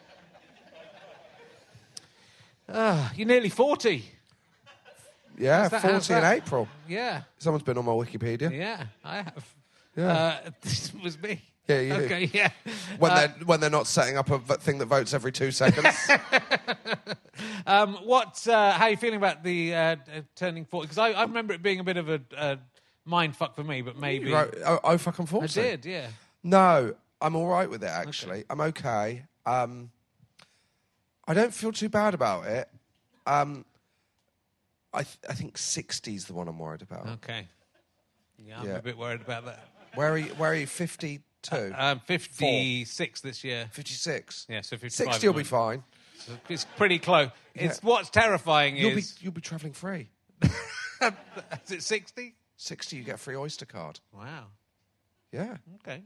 You're nearly 40. Yeah, 40 in April. Yeah. Someone's been on my Wikipedia. Yeah, I have. Yeah. This was me. Yeah, you do. Okay, yeah. When they're not setting up a thing that votes every 2 seconds. How are you feeling about the turning 40? Because I remember it being a bit of a mind fuck for me, but maybe... You wrote, fucking 40? I did, yeah. No, I'm all right with it, actually. Okay. I'm okay. I don't feel too bad about it. I think 60's the one I'm worried about. Okay. Yeah, I'm a bit worried about that. Where are you 52? I'm 56 this year. 56? Yeah, so 55. 60 will be fine. So it's pretty close. What's terrifying is... You'll be travelling free. Is it 60? 60, you get a free Oyster card. Wow. Yeah. Okay.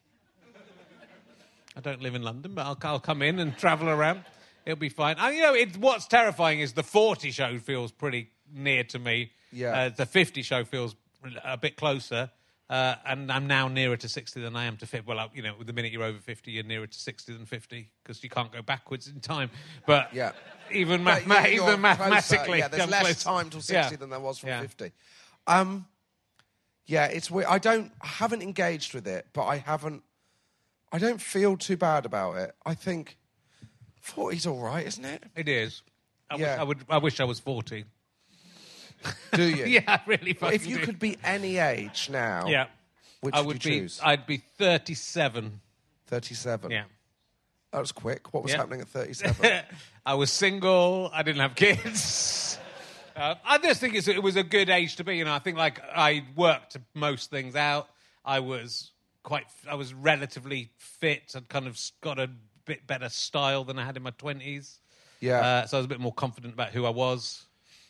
I don't live in London, but I'll come in and travel around. It'll be fine. And, what's terrifying is the 40 show feels pretty near to me. Yeah. The 50 show feels a bit closer. And I'm now nearer to 60 than I am to 50. Well, the minute you're over 50, you're nearer to 60 than 50 because you can't go backwards in time. But even mathematically... Yeah, there's less time till 60 than there was from 50. Yeah, it's weird. I haven't engaged with it, but I don't feel too bad about it. I think 40's all right, isn't it? It is. I wish I was 40. Do you? Yeah, I really fucking If you could be any age now, which would you choose? I'd be 37. 37? Yeah. That was quick. What was happening at 37? I was single. I didn't have kids. I just think it was a good age to be. I think I worked most things out. I was relatively fit. I'd kind of got a bit better style than I had in my 20s. Yeah. So I was a bit more confident about who I was.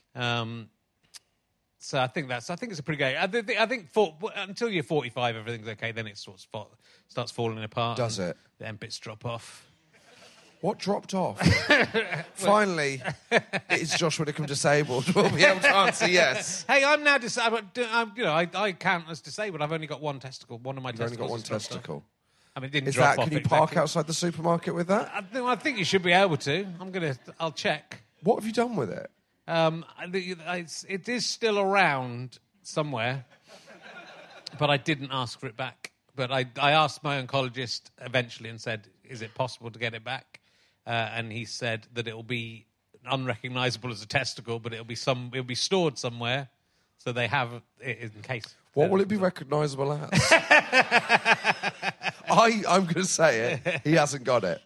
So I think it's a pretty great. I think until you're 45, everything's okay. Then it starts falling apart. Does it? The end bits drop off. What dropped off? Finally, is Josh Widdicombe disabled? We'll be able to answer yes. Hey, I'm now disabled. I count as disabled. I've only got one testicle. One of my You've only testicles. got one testicle. I mean, it didn't Is drop that? off. Can you park exactly. outside the supermarket with that? I think you should be able to. I'll check. What have you done with it? It is still around somewhere, but I didn't ask for it back. But I asked my oncologist eventually and said, "Is it possible to get it back?" And he said that it'll be unrecognisable as a testicle, but it'll be stored somewhere, so they have it in case. What will it be recognisable as? I'm going to say it. He hasn't got it.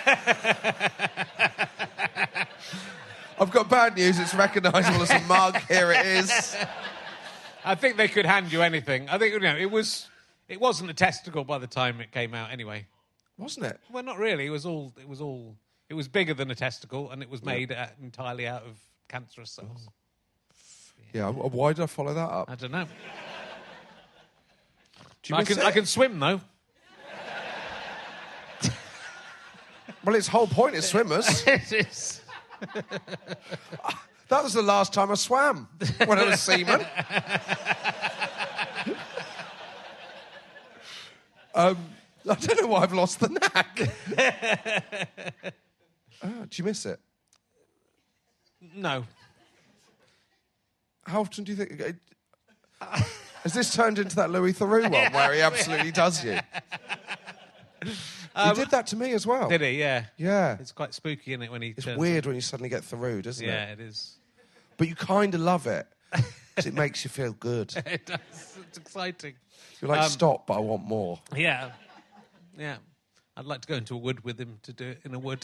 I've got bad news. It's recognisable as a mug. Here it is. I think they could hand you anything. I think it wasn't a testicle by the time it came out anyway. Wasn't it? Well, not really. It was bigger than a testicle, and it was made entirely out of cancerous cells. Yeah. Why did I follow that up? I don't know. Do you miss it? I can swim though. Well, its whole point is swimmers. It is. That was the last time I swam when I was seaman. I don't know why I've lost the knack. Do you miss it? No. How often do you think... Has this turned into that Louis Theroux one where he absolutely does you? He did that to me as well. Did he? Yeah. Yeah. It's quite spooky, isn't it, when he It's turns weird when you suddenly get Theroux, doesn't it? Yeah, it is. But you kind of love it because it makes you feel good. It does. It's exciting. You're like, stop, but I want more. Yeah. Yeah. I'd like to go into a wood with him to do it in a wood.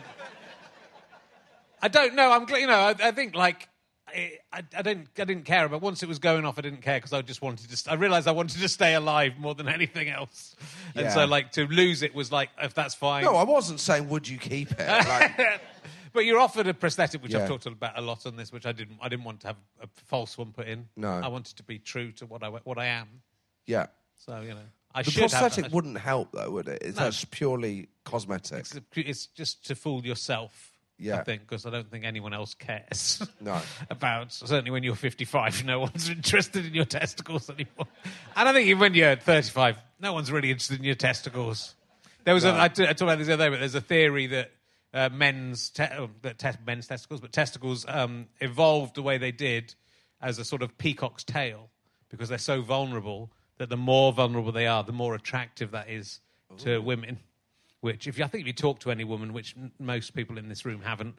I don't know. I'm glad, I think like I didn't care about once it was going off. I didn't care because I just wanted to. I realised I wanted to stay alive more than anything else, and so like to lose it was like if that's fine. No, I wasn't saying would you keep it. Like, but you're offered a prosthetic, which Yeah. I've talked about a lot on this, which I didn't want to have a false one put in. No. I wanted to be true to what I am. yeah. So I The should prosthetic have. wouldn't help though, would it? That's purely cosmetic. It's just to fool yourself. Yeah. I think, because I don't think anyone else cares. No. About, certainly when you're 55, no one's interested in your testicles anymore. And I think even when you're 35, no one's really interested in your testicles. There was I talked about this the other day, but there's a theory that men's testicles, but testicles evolved the way they did as a sort of peacock's tail, because they're so vulnerable that the more vulnerable they are, the more attractive that is to women. Which, I think if you talk to any woman, which most people in this room haven't,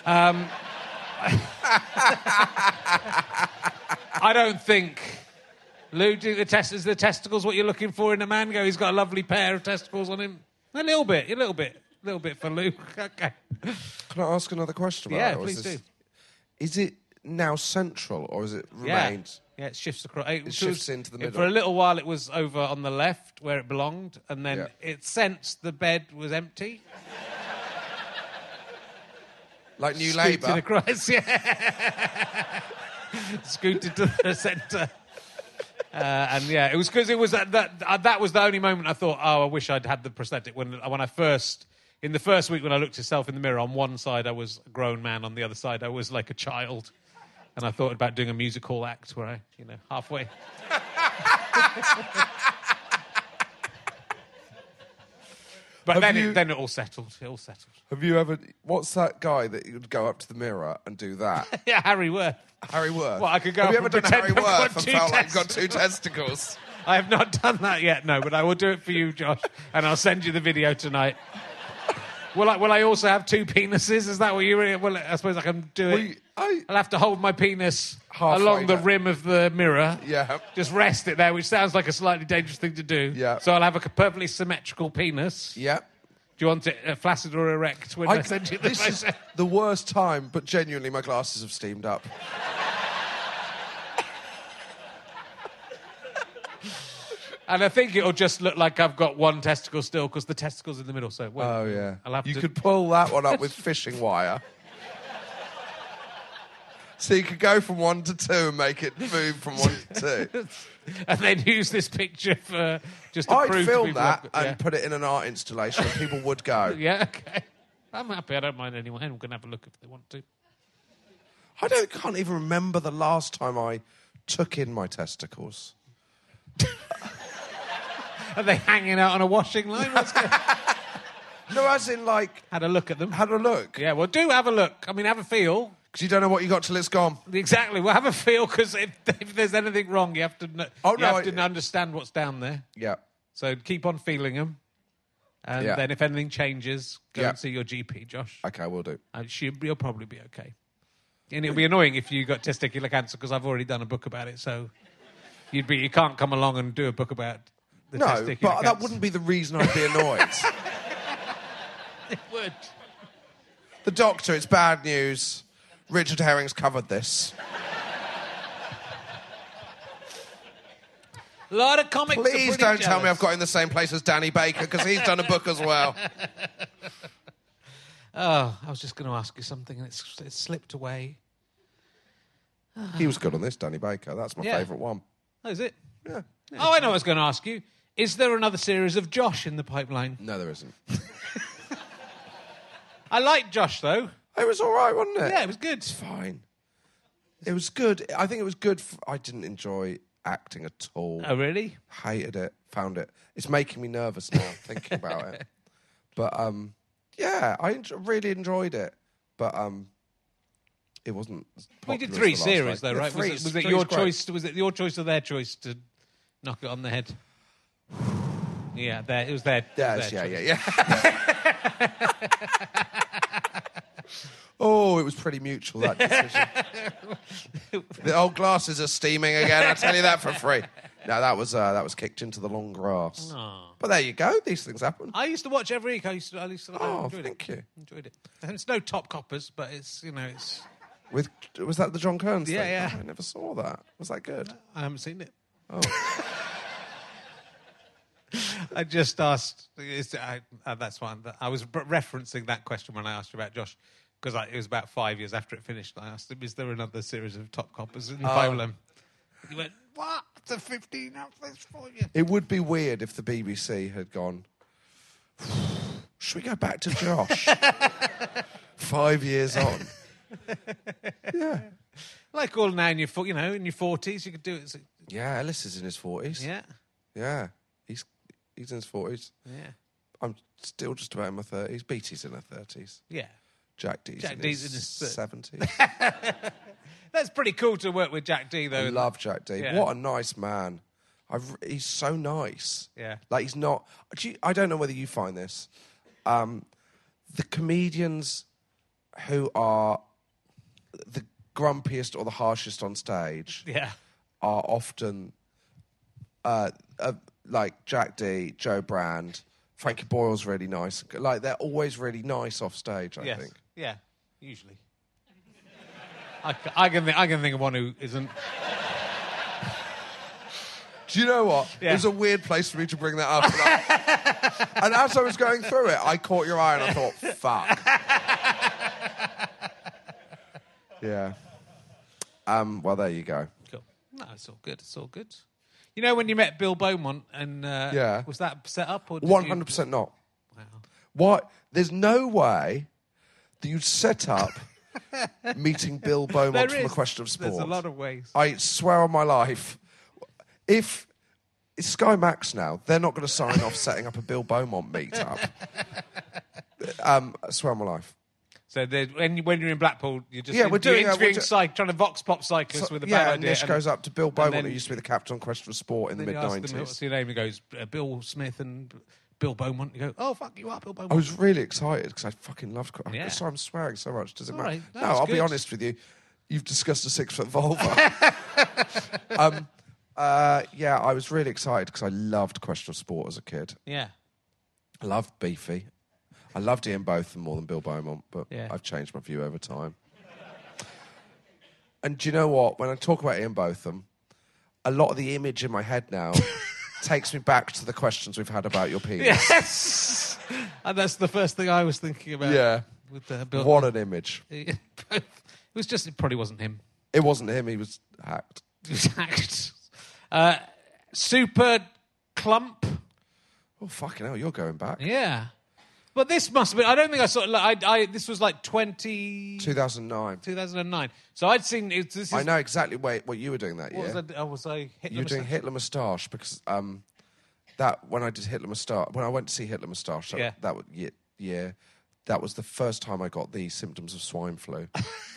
I don't think. Lou, is the testicles what you're looking for in a man? He's got a lovely pair of testicles on him. A little bit for Lou. Okay. Can I ask another question about Yeah, it? Or please do. Is it now central or has it remained? Yeah, it shifts across. It shifts into the middle. For a little while, it was over on the left where it belonged, and then it sensed the bed was empty. Like New Scooted Labour? across, yeah. Scooted to the centre. And yeah, it was because it was that was the only moment I thought, oh, I wish I'd had the prosthetic. When I first, in the first week when I looked at myself in the mirror, on one side I was a grown man, on the other side I was like a child. And I thought about doing a music hall act where I, halfway. But then it all settled. It all settled. Have you ever... What's that guy that you'd go up to the mirror and do that? Yeah, Harry Worth. Harry Worth? Well, I could go Have up you ever and done pretend Harry I've got Worth and two felt like you've got two testicles? I have not done that yet, no, but I will do it for you, Josh, and I'll send you the video tonight. Will I also have two penises? Is that what you really... Well, I suppose I can do it. I'll have to hold my penis Halfway along the down. rim of the mirror. Yeah. Just rest it there, which sounds like a slightly dangerous thing to do. Yeah. So I'll have a perfectly symmetrical penis. Yeah. Do you want it flaccid or erect when I send you the This is photo? the worst time, but genuinely my glasses have steamed up. And I think it'll just look like I've got one testicle still, because the testicle's in the middle. So Oh, yeah. I'll have You to... could pull that one up with fishing wire. So you could go from 1 to 2 and make it move from 1 to 2. And then use this picture for just to I'd prove to film people that yeah. and put it in an art installation and people would go. Yeah, okay. I'm happy. I don't mind anyone. I'm going to have a look if they want to. Can't even remember the last time I took in my testicles. Are they hanging out on a washing line? What's going No, as in, like... Had a look at them. Had a look. Yeah, well, do have a look. I mean, have a feel. Because you don't know what you got till it's gone. Exactly. Well, have a feel, because if there's anything wrong, you have to understand what's down there. Yeah. So keep on feeling them. And then if anything changes, go and see your GP, Josh. Okay, we'll do. You'll probably be okay. And it'll be annoying if you got testicular cancer, because I've already done a book about it, so you can't come along and do a book about the testicular cancer. No, but that wouldn't be the reason I'd be annoyed. It would. The doctor, it's bad news. Richard Herring's covered this. A lot of comics. Please don't tell me I've got in the same place as Danny Baker, because he's done a book as well. Oh, I was just going to ask you something, and it slipped away. He was good on this, Danny Baker. That's my favourite one. Oh, is it? Yeah. Oh, I know what I was going to ask you. Is there another series of Josh in the pipeline? No, there isn't. I liked Josh, though. It was all right, wasn't it? Yeah, it was good. It's fine. It was good. I think it was good. I didn't enjoy acting at all. Oh, really? Hated it. Found it. It's making me nervous now, thinking about it. But, yeah, I really enjoyed it. But it wasn't We did 3 series, though, right? Was it your choice? Was it your choice or their choice to knock it on the head? Yeah, it was their choice. Yeah. Oh, it was pretty mutual, that decision. The old glasses are steaming again, I'll tell you that for free. No, that was kicked into the long grass. Oh. But there you go, these things happen. I used to watch every week. I enjoyed thank you. Enjoyed it. And it's no Top Coppers, but it's, it's... Was that the John Kearns thing? Yeah. Oh, I never saw that. Was that good? I haven't seen it. Oh. I just asked... that's fine. I was referencing that question when I asked you about Josh, because it was about 5 years after it finished. I asked him, is there another series of Top Coppers in Poland? He went, what? It's a 15 hours for you. It would be weird if the BBC had gone, should we go back to Josh? 5 years on. Yeah. Like all now in your 40s, you could do it. Yeah, Ellis is in his 40s. Yeah. Yeah. He's in his 40s. Yeah. I'm still just about in my 30s. Beatty's in her 30s. Yeah. Jack D's in his 70s. That's pretty cool to work with Jack D, though. I love Jack D. Yeah. What a nice man. He's so nice. Yeah. Like, he's not... I don't know whether you find this. The comedians who are the grumpiest or the harshest on stage are often like Jack D, Joe Brand, Frankie Boyle's really nice. Like, they're always really nice off stage, I think. Yeah, usually. I can think of one who isn't. Do you know what? Yeah. It was a weird place for me to bring that up. And as I was going through it, I caught your eye and I thought, fuck. Yeah. Well, there you go. Cool. No, it's all good. It's all good. You know when you met Bill Beaumont and was that set up or 100% not. Wow. What? There's no way that you'd set up meeting Bill Beaumont from A Question of Sport. There's a lot of ways. I swear on my life, if it's Sky Max now, they're not going to sign off setting up a Bill Beaumont meet-up. I swear on my life. So when you're in Blackpool, you're just interviewing trying to vox pop cyclists with a bad idea. Nish goes up to Bill Beaumont, who used to be the captain on Question of Sport in the mid-90s. What's your name? He goes, Bill Smith and Bill Beaumont. You go, oh, fuck, you are Bill Beaumont. I was really excited because I fucking loved... Yeah. Sorry, I'm swearing so much. Does it matter? Right. No, I'll good. be honest with you. You've discussed a 6-foot vulva. I was really excited because I loved Question of Sport as a kid. Yeah. I loved Beefy. I loved Ian Botham more than Bill Beaumont, but Yeah. I've changed my view over time. And do you know what? When I talk about Ian Botham, a lot of the image in my head now takes me back to the questions we've had about your penis. Yes! And that's the first thing I was thinking about. Yeah. With Bill. What an image. It probably wasn't him. It wasn't him. He was hacked. Super Clump. Oh, fucking hell, you're going back. Yeah. But this must have been... I don't think I saw... this was like 2009. So I'd seen... I know exactly what you were doing that year. Was I Hitler You were doing Hitler Moustache because when I did Hitler Moustache... When I went to see Hitler Moustache, that was the first time I got the symptoms of swine flu.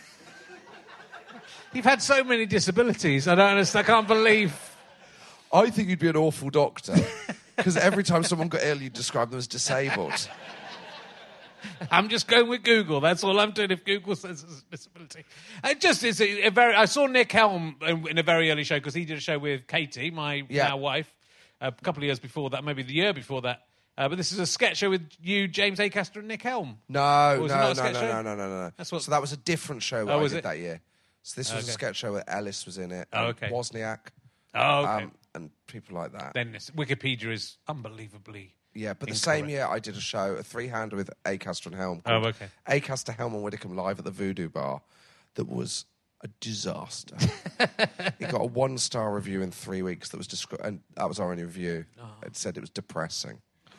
You've had so many disabilities. I don't understand. I can't believe... I think you'd be an awful doctor because every time someone got ill, you'd describe them as disabled. I'm just going with Google. That's all I'm doing if Google says it's a disability. It just is I saw Nick Helm in a very early show because he did a show with Katie, my now wife, a couple of years before that, maybe the year before that. But this is a sketch show with you, James Acaster, and Nick Helm. No. So that was a different show I did that year. So this was a sketch show where Ellis was in it. Wozniak. Oh, okay. And people like that. Then Wikipedia is unbelievably... Yeah, but the incorrect. same year I did a show, a three-hander with Acaster and Helm. Acaster, Helm and Widdicombe live at the Voodoo Bar that was a disaster. It got a 1-star review in 3 weeks that was and that was our only review. It said it was depressing.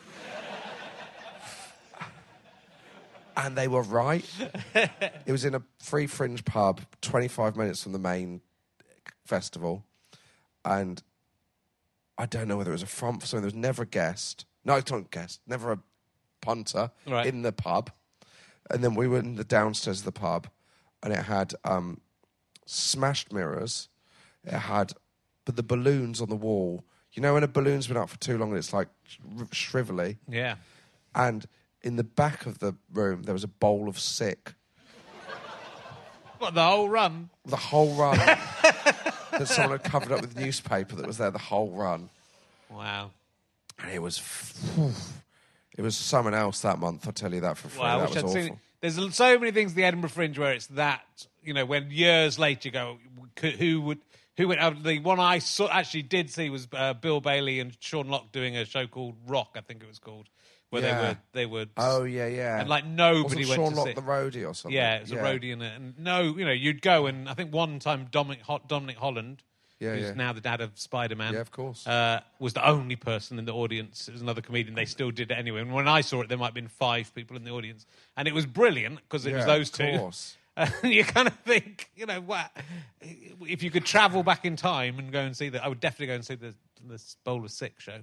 And they were right. It was in a free fringe pub, 25 minutes from the main festival. And I don't know whether it was a front for something. There was never a guest. No, it's not a guest. Never a punter in the pub. And then we were in the downstairs of the pub, and it had smashed mirrors. It had the balloons on the wall. You know when a balloon's been up for too long and it's like shrivelly? Yeah. And in the back of the room, there was a bowl of sick. What, the whole run? The whole run. That someone had covered up with newspaper that was there the whole run. Wow. And it was someone else that month, I'll tell you that for free. Wow, that was awful. seen it. There's so many things at the Edinburgh Fringe where it's that, when years later you go, who went out? The one I actually did see was Bill Bailey and Sean Locke doing a show called Rock, I think it was called. Where they were. Oh, yeah. And like nobody Wasn't went Sean to Locke see. the roadie or something? Yeah, it was a roadie in it. And you'd go, and I think one time Dominic Holland, who's now the dad of Spider-Man, of course, was the only person in the audience. It was another comedian. They still did it anyway. And when I saw it, there might have been 5 people in the audience. And it was brilliant because it was those two. Of course. And you kind of think, what? If you could travel back in time and go and see that, I would definitely go and see the Bowl of Sick show.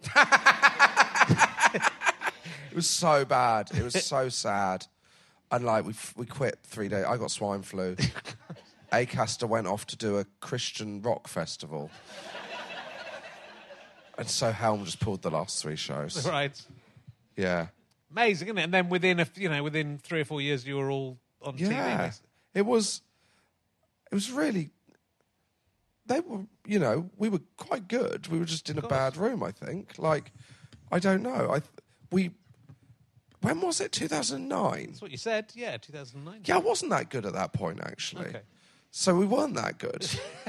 It was so bad. It was so sad. And like we quit 3 days. I got swine flu. Acaster went off to do a Christian rock festival. And so Helm just pulled the last 3 shows. Right. Yeah. Amazing, isn't it? And then within 3 or 4 years you were all on TV. Yeah. It was really... They were, we were quite good. We were just in a bad room, I think. Like, I don't know. When was it? 2009? That's what you said. Yeah, 2009. Yeah, I wasn't that good at that point, actually. Okay. So we weren't that good.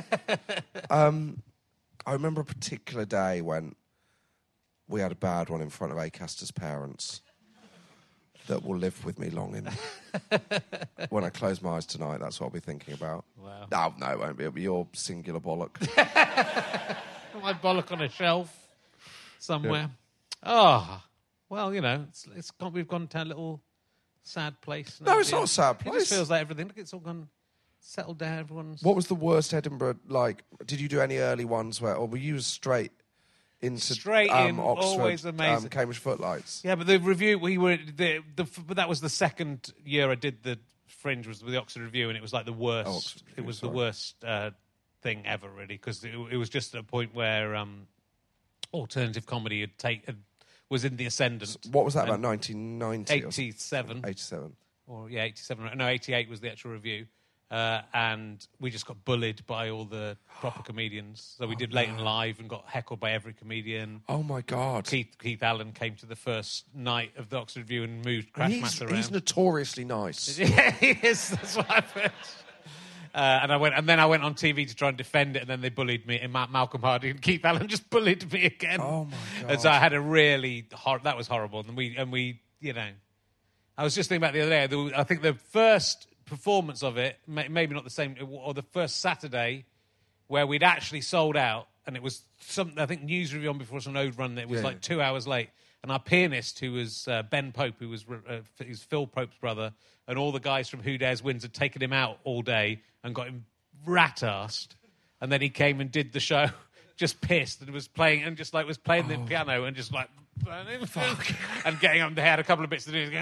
I remember a particular day when we had a bad one in front of Acaster's parents that will live with me long in. When I close my eyes tonight, that's what I'll be thinking about. Wow. No, it won't be. It'll be your singular bollock. My bollock on a shelf somewhere. Yeah. Oh, well, we've gone to a little sad place. No, it's not a sad place. It just feels like everything. Look, it's all gone settled down. Everyone's... What was the worst Edinburgh, like? Did you do any early ones or were you straight into in, Oxford, always amazing. Cambridge Footlights? Yeah, but the review, but that was the second year I did the Fringe, was with the Oxford Review, and it was like the worst. The worst thing ever, really, because it was just at a point where alternative comedy was in the ascendant. What was that, about 1990? 87. 87. Or, 87. No, 88 was the actual review. And we just got bullied by all the proper comedians. So we did Late and Live and got heckled by every comedian. Oh, my God. Keith Allen came to the first night of the Oxford Review and moved Crash Mats around. He's notoriously nice. Yeah, he is. That's what I've heard. And I went on TV to try and defend it, and then they bullied me. And Malcolm Hardy and Keith Allen just bullied me again. Oh, my God. And so I had a really... that was horrible. And we I was just thinking about the other day, I think the first performance of it, maybe not the same, or the first Saturday where we'd actually sold out, and it was something, I think News Review on before some Ode run, that was like 2 hours late. And our pianist, who was Ben Pope, who was Phil Pope's brother, and all the guys from Who Dares Wins had taken him out all day and got him rat-arsed. And then he came and did the show, just pissed, and was playing the piano and just like, and getting up. They had a couple of bits to do.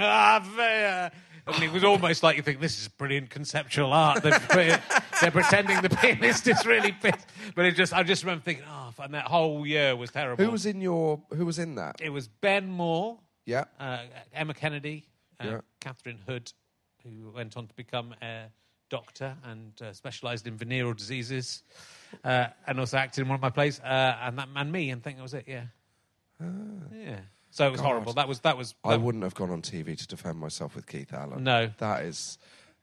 And it was almost like you think, this is brilliant conceptual art. They're pretending the pianist is really pissed. But I just remember thinking, and that whole year was terrible. Who was in that? It was Ben Moore. Yeah. Emma Kennedy. Catherine Hood, who went on to become a doctor and specialised in venereal diseases. And also acted in one of my plays. And me, and I think that was it, yeah. Yeah. So it was horrible. That was. I wouldn't have gone on TV to defend myself with Keith Allen. No. That is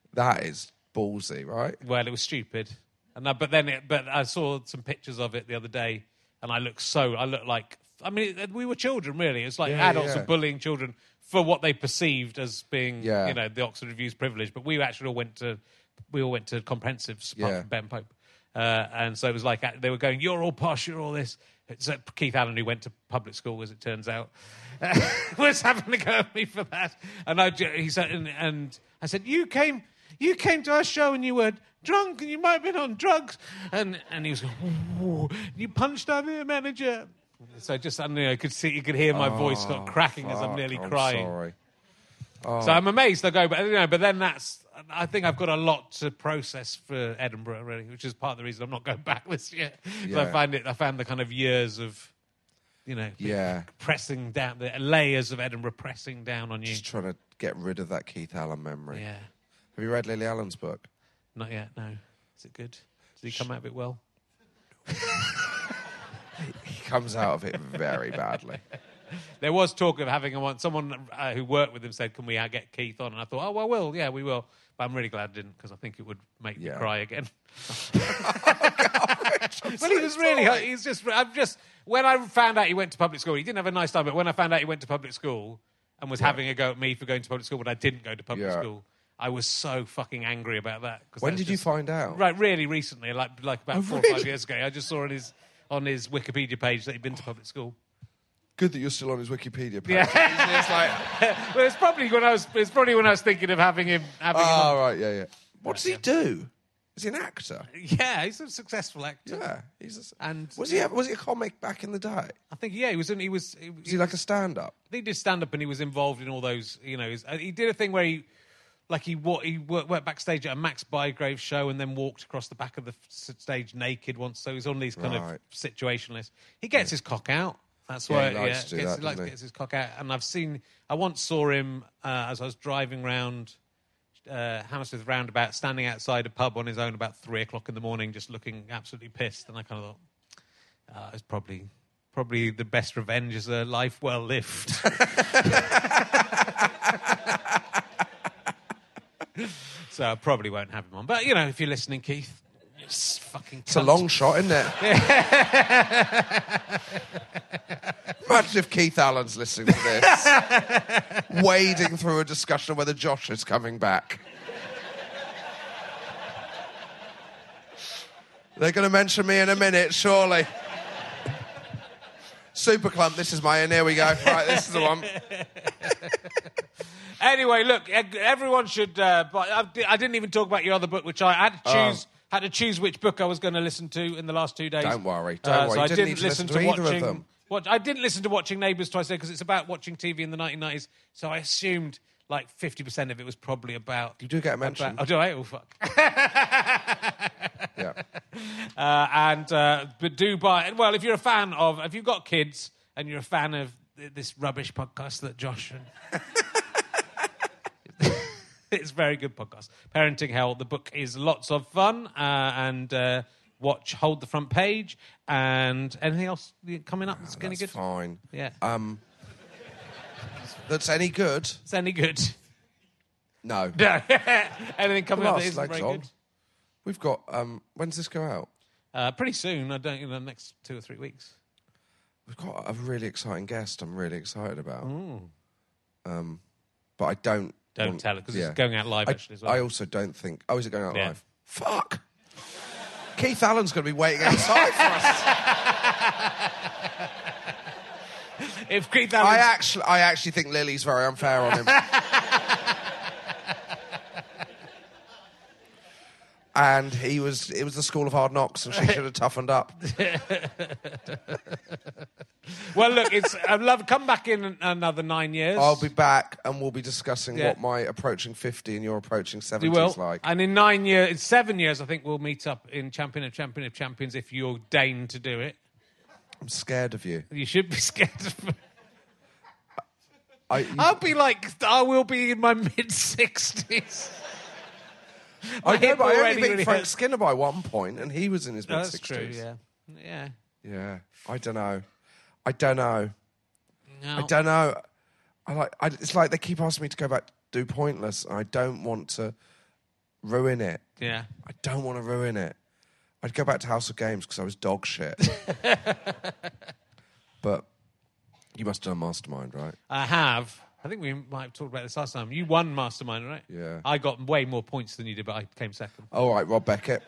ballsy, right? Well, it was stupid. But I saw some pictures of it the other day, and I looked like. I mean, we were children, really. It's like adults were bullying children for what they perceived as being, the Oxford Review's privilege. But we actually all went to comprehensives apart from Ben Pope, and so it was like they wwere going, "You're all posh, you're all this." So Keith Allen, who went to public school, as it turns out, was having a go at me for that. And he said, and I said, "You came to our show and you were drunk and you might have been on drugs." And he was going, "You punched our manager." So you could hear my voice got cracking as I'm nearly crying. Sorry. So I'm amazed I go, but then I think I've got a lot to process for Edinburgh, really, which is part of the reason I'm not going back this year. Yeah. I found the kind of years of, pressing down, the layers of Edinburgh pressing down on you. Just trying to get rid of that Keith Allen memory. Yeah. Have you read Lily Allen's book? Not yet, no. Is it good? Did he come out of it well? He comes out of it very badly. There was talk of having someone who worked with him said, "Can we get Keith on?" And I thought, we will. But I'm really glad I didn't, because I think it would make me cry again. Well, he was really. When I found out he went to public school, he didn't have a nice time. But when I found out he went to public school and was having a go at me for going to public school, but I didn't go to public school, I was so fucking angry about that. When did you find out? Right, really recently, like about 4 or 5 years ago. I just saw on his Wikipedia page that he'd been to public school. Good that you're still on his Wikipedia page. Yeah. Well, it's probably when I was thinking of having him. Right, yeah. What does he do? Is he an actor? Yeah, he's a successful actor. Yeah, was he a comic back in the day? I think he was. Was he like a stand-up? I think he did stand-up, and he was involved in all those. He did a thing where he worked backstage at a Max Bygrave show and then walked across the back of the stage naked once. So he's on these kind of situationalists. He gets his cock out. That's why he likes to do that, doesn't he? Gets his cock out. And I once saw him as I was driving round Hammersmith roundabout, standing outside a pub on his own about 3 o'clock in the morning, just looking absolutely pissed. And I kind of thought, it's probably the best revenge is a life well lived. So I probably won't have him on. But, if you're listening, Keith, it's a long shot, isn't it? Imagine if Keith Allen's listening to this, wading through a discussion of whether Josh is coming back. They're going to mention me in a minute, surely. Super Clump, this is mine. Here we go. Right, this is the one. Anyway, look, everyone should... I didn't even talk about your other book, which I had to choose which book I was going to listen to in the last 2 days. Don't worry. So I didn't need to listen to either of them. I didn't listen to Watching Neighbours twice a day because it's about watching TV in the 1990s. So I assumed 50% of it was probably about... You do get a mention. Do I? Oh, fuck. Yeah. But do buy... Well, if you've got kids and you're a fan of this rubbish podcast that Josh... It's a very good podcast. Parenting Hell. The book is lots of fun. And watch Hold the Front Page. And anything else coming up that's going to be good? Fine. Yeah. That's any good? It's any good. No. Anything coming up that isn't very good? We've got... when does this go out? Pretty soon. The next 2 or 3 weeks. We've got a really exciting guest I'm really excited about. But I don't Don't tell it, because it's going out live, actually, as well. I also don't think... Oh, is it going out Yeah. live? Fuck! Keith Allen's going to be waiting outside for us. If Keith Allen... I actually think Lily's very unfair on him. And it was the school of hard knocks, and she should have toughened up. Well, look, I'd love come back in another 9 years. I'll be back, and we'll be discussing what my approaching 50 and your approaching 70 is like. And in 7 years, I think we'll meet up in Champion of Champions if you'll deign to do it. I'm scared of you. You should be scared of me. I will be in my mid-60s. I know, but I only beat Frank Skinner by 1 point, and he was in his mid-60s. That's true, yeah. Yeah, I don't know. No. It's like they keep asking me to go back to do Pointless, and I don't want to ruin it. Yeah. I don't want to ruin it. I'd go back to House of Games because I was dog shit. But you must have done Mastermind, right? I have. I think we might have talked about this last time. You won Mastermind, right? Yeah. I got way more points than you did, but I came second. All right, Rob Beckett.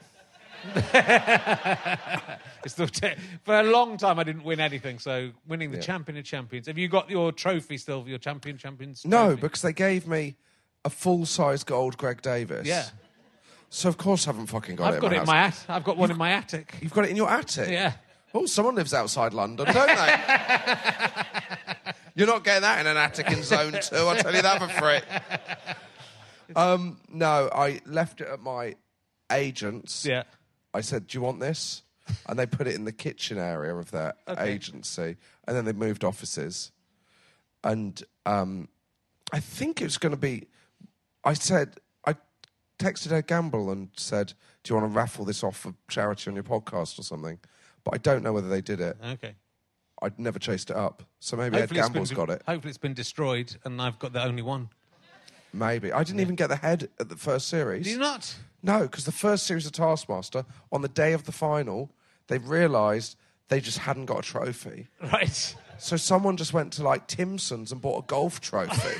For a long time, I didn't win anything, so winning the Champion of Champions. Have you got your trophy still, your Champions trophy? No, because they gave me a full-size gold Greg Davis. Yeah. So, of course, I haven't fucking got it. I've got one in my attic. You've got it in your attic? Yeah. Oh, someone lives outside London, don't they? You're not getting that in an attic in Zone 2, I'll tell you that for free. No, I left it at my agent's. Yeah. I said, do you want this? And they put it in the kitchen area of their agency. And then they moved offices. And I think it was going to be... I texted Ed Gamble and said, do you want to raffle this off for charity on your podcast or something? But I don't know whether they did it. Okay. I'd never chased it up. So maybe Ed Gamble's got it. Hopefully it's been destroyed and I've got the only one. Maybe. I didn't even get the head at the first series. Did you not? No, because the first series of Taskmaster, on the day of the final, they realised they just hadn't got a trophy. Right. So someone just went to, like, Timson's and bought a golf trophy.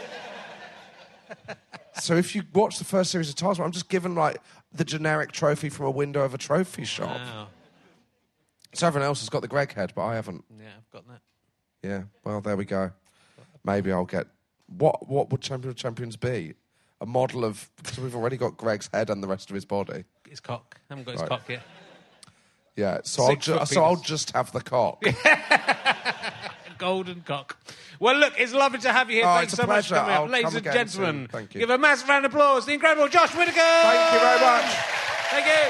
So if you watch the first series of Taskmaster, I'm just given, like, the generic trophy from a window of a trophy shop. Wow. So everyone else has got the Greg head, but I haven't. Yeah, I've got that. Yeah, well, there we go. Maybe I'll get... What would Champion of Champions be? A model of... Because we've already got Greg's head and the rest of his body. His cock. I haven't got his cock yet. Yeah, so I'll just have the cock. Golden cock. Well, look, it's lovely to have you here. Oh, Thanks it's a so much for pleasure. coming I'll up. Ladies come and again gentlemen, soon. Thank you. give a massive round of applause to the incredible Josh Whittaker. Thank you very much. Thank you.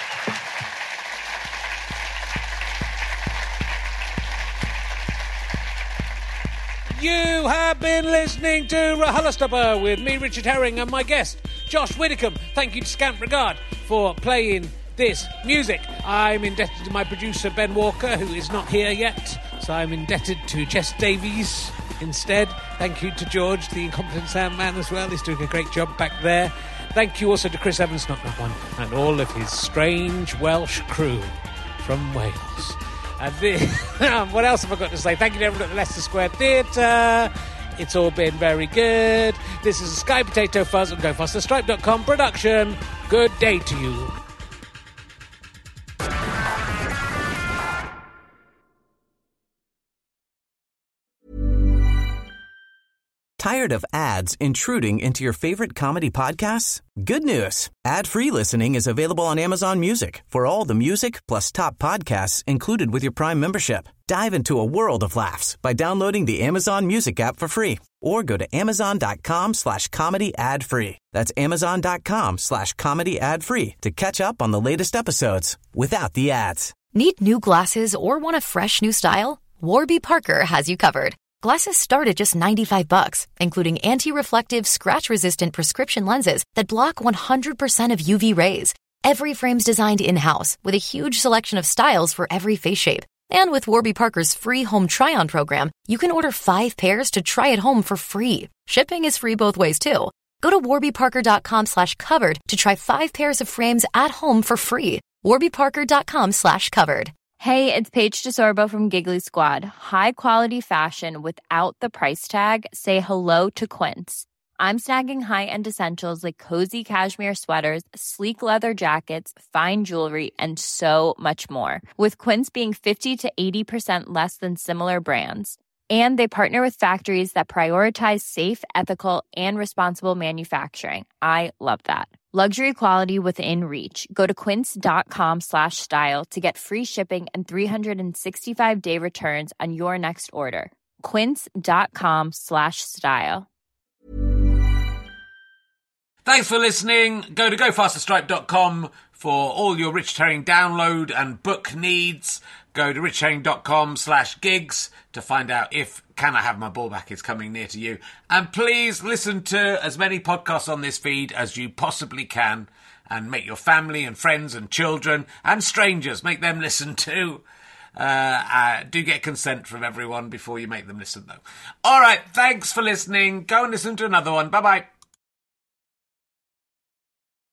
You have been listening to RHLSTP with me, Richard Herring, and my guest, Josh Widdicombe. Thank you to Scant Regard for playing this music. I'm indebted to my producer, Ben Walker, who is not here yet, so I'm indebted to Jess Davies instead. Thank you to George, the incompetent sound man, as well. He's doing a great job back there. Thank you also to Chris Evans, not that one, and all of his strange Welsh crew from Wales. And what else have I got to say? Thank you to everyone at the Leicester Square Theatre. It's all been very good. This is a Sky Potato Fuzz and GoFasterStripe.com production. Good day to you. Tired of ads intruding into your favorite comedy podcasts? Good news. Ad-free listening is available on Amazon Music for all the music plus top podcasts included with your Prime membership. Dive into a world of laughs by downloading the Amazon Music app for free or go to amazon.com/comedy ad-free. That's amazon.com/comedy ad-free to catch up on the latest episodes without the ads. Need new glasses or want a fresh new style? Warby Parker has you covered. Glasses start at just $95, including anti-reflective, scratch-resistant prescription lenses that block 100% of UV rays. Every frame's designed in-house with a huge selection of styles for every face shape. And with Warby Parker's free home try-on program, you can order 5 pairs to try at home for free. Shipping is free both ways, too. Go to warbyparker.com/covered to try 5 pairs of frames at home for free. warbyparker.com/covered. Hey, it's Paige DeSorbo from Giggly Squad. High quality fashion without the price tag. Say hello to Quince. I'm snagging high-end essentials like cozy cashmere sweaters, sleek leather jackets, fine jewelry, and so much more. With Quince being 50 to 80% less than similar brands. And they partner with factories that prioritize safe, ethical, and responsible manufacturing. I love that. Luxury quality within reach. Go to quince.com/style to get free shipping and 365-day returns on your next order. Quince.com/style. Thanks for listening. Go to gofasterstripe.com for all your Rich Herring download and book needs. Go to richherring.com/gigs to find out if Can I Have My Ball Back is coming near to you. And please listen to as many podcasts on this feed as you possibly can, and make your family and friends and children and strangers, make them listen too. Do get consent from everyone before you make them listen, though. All right, thanks for listening. Go and listen to another one. Bye-bye.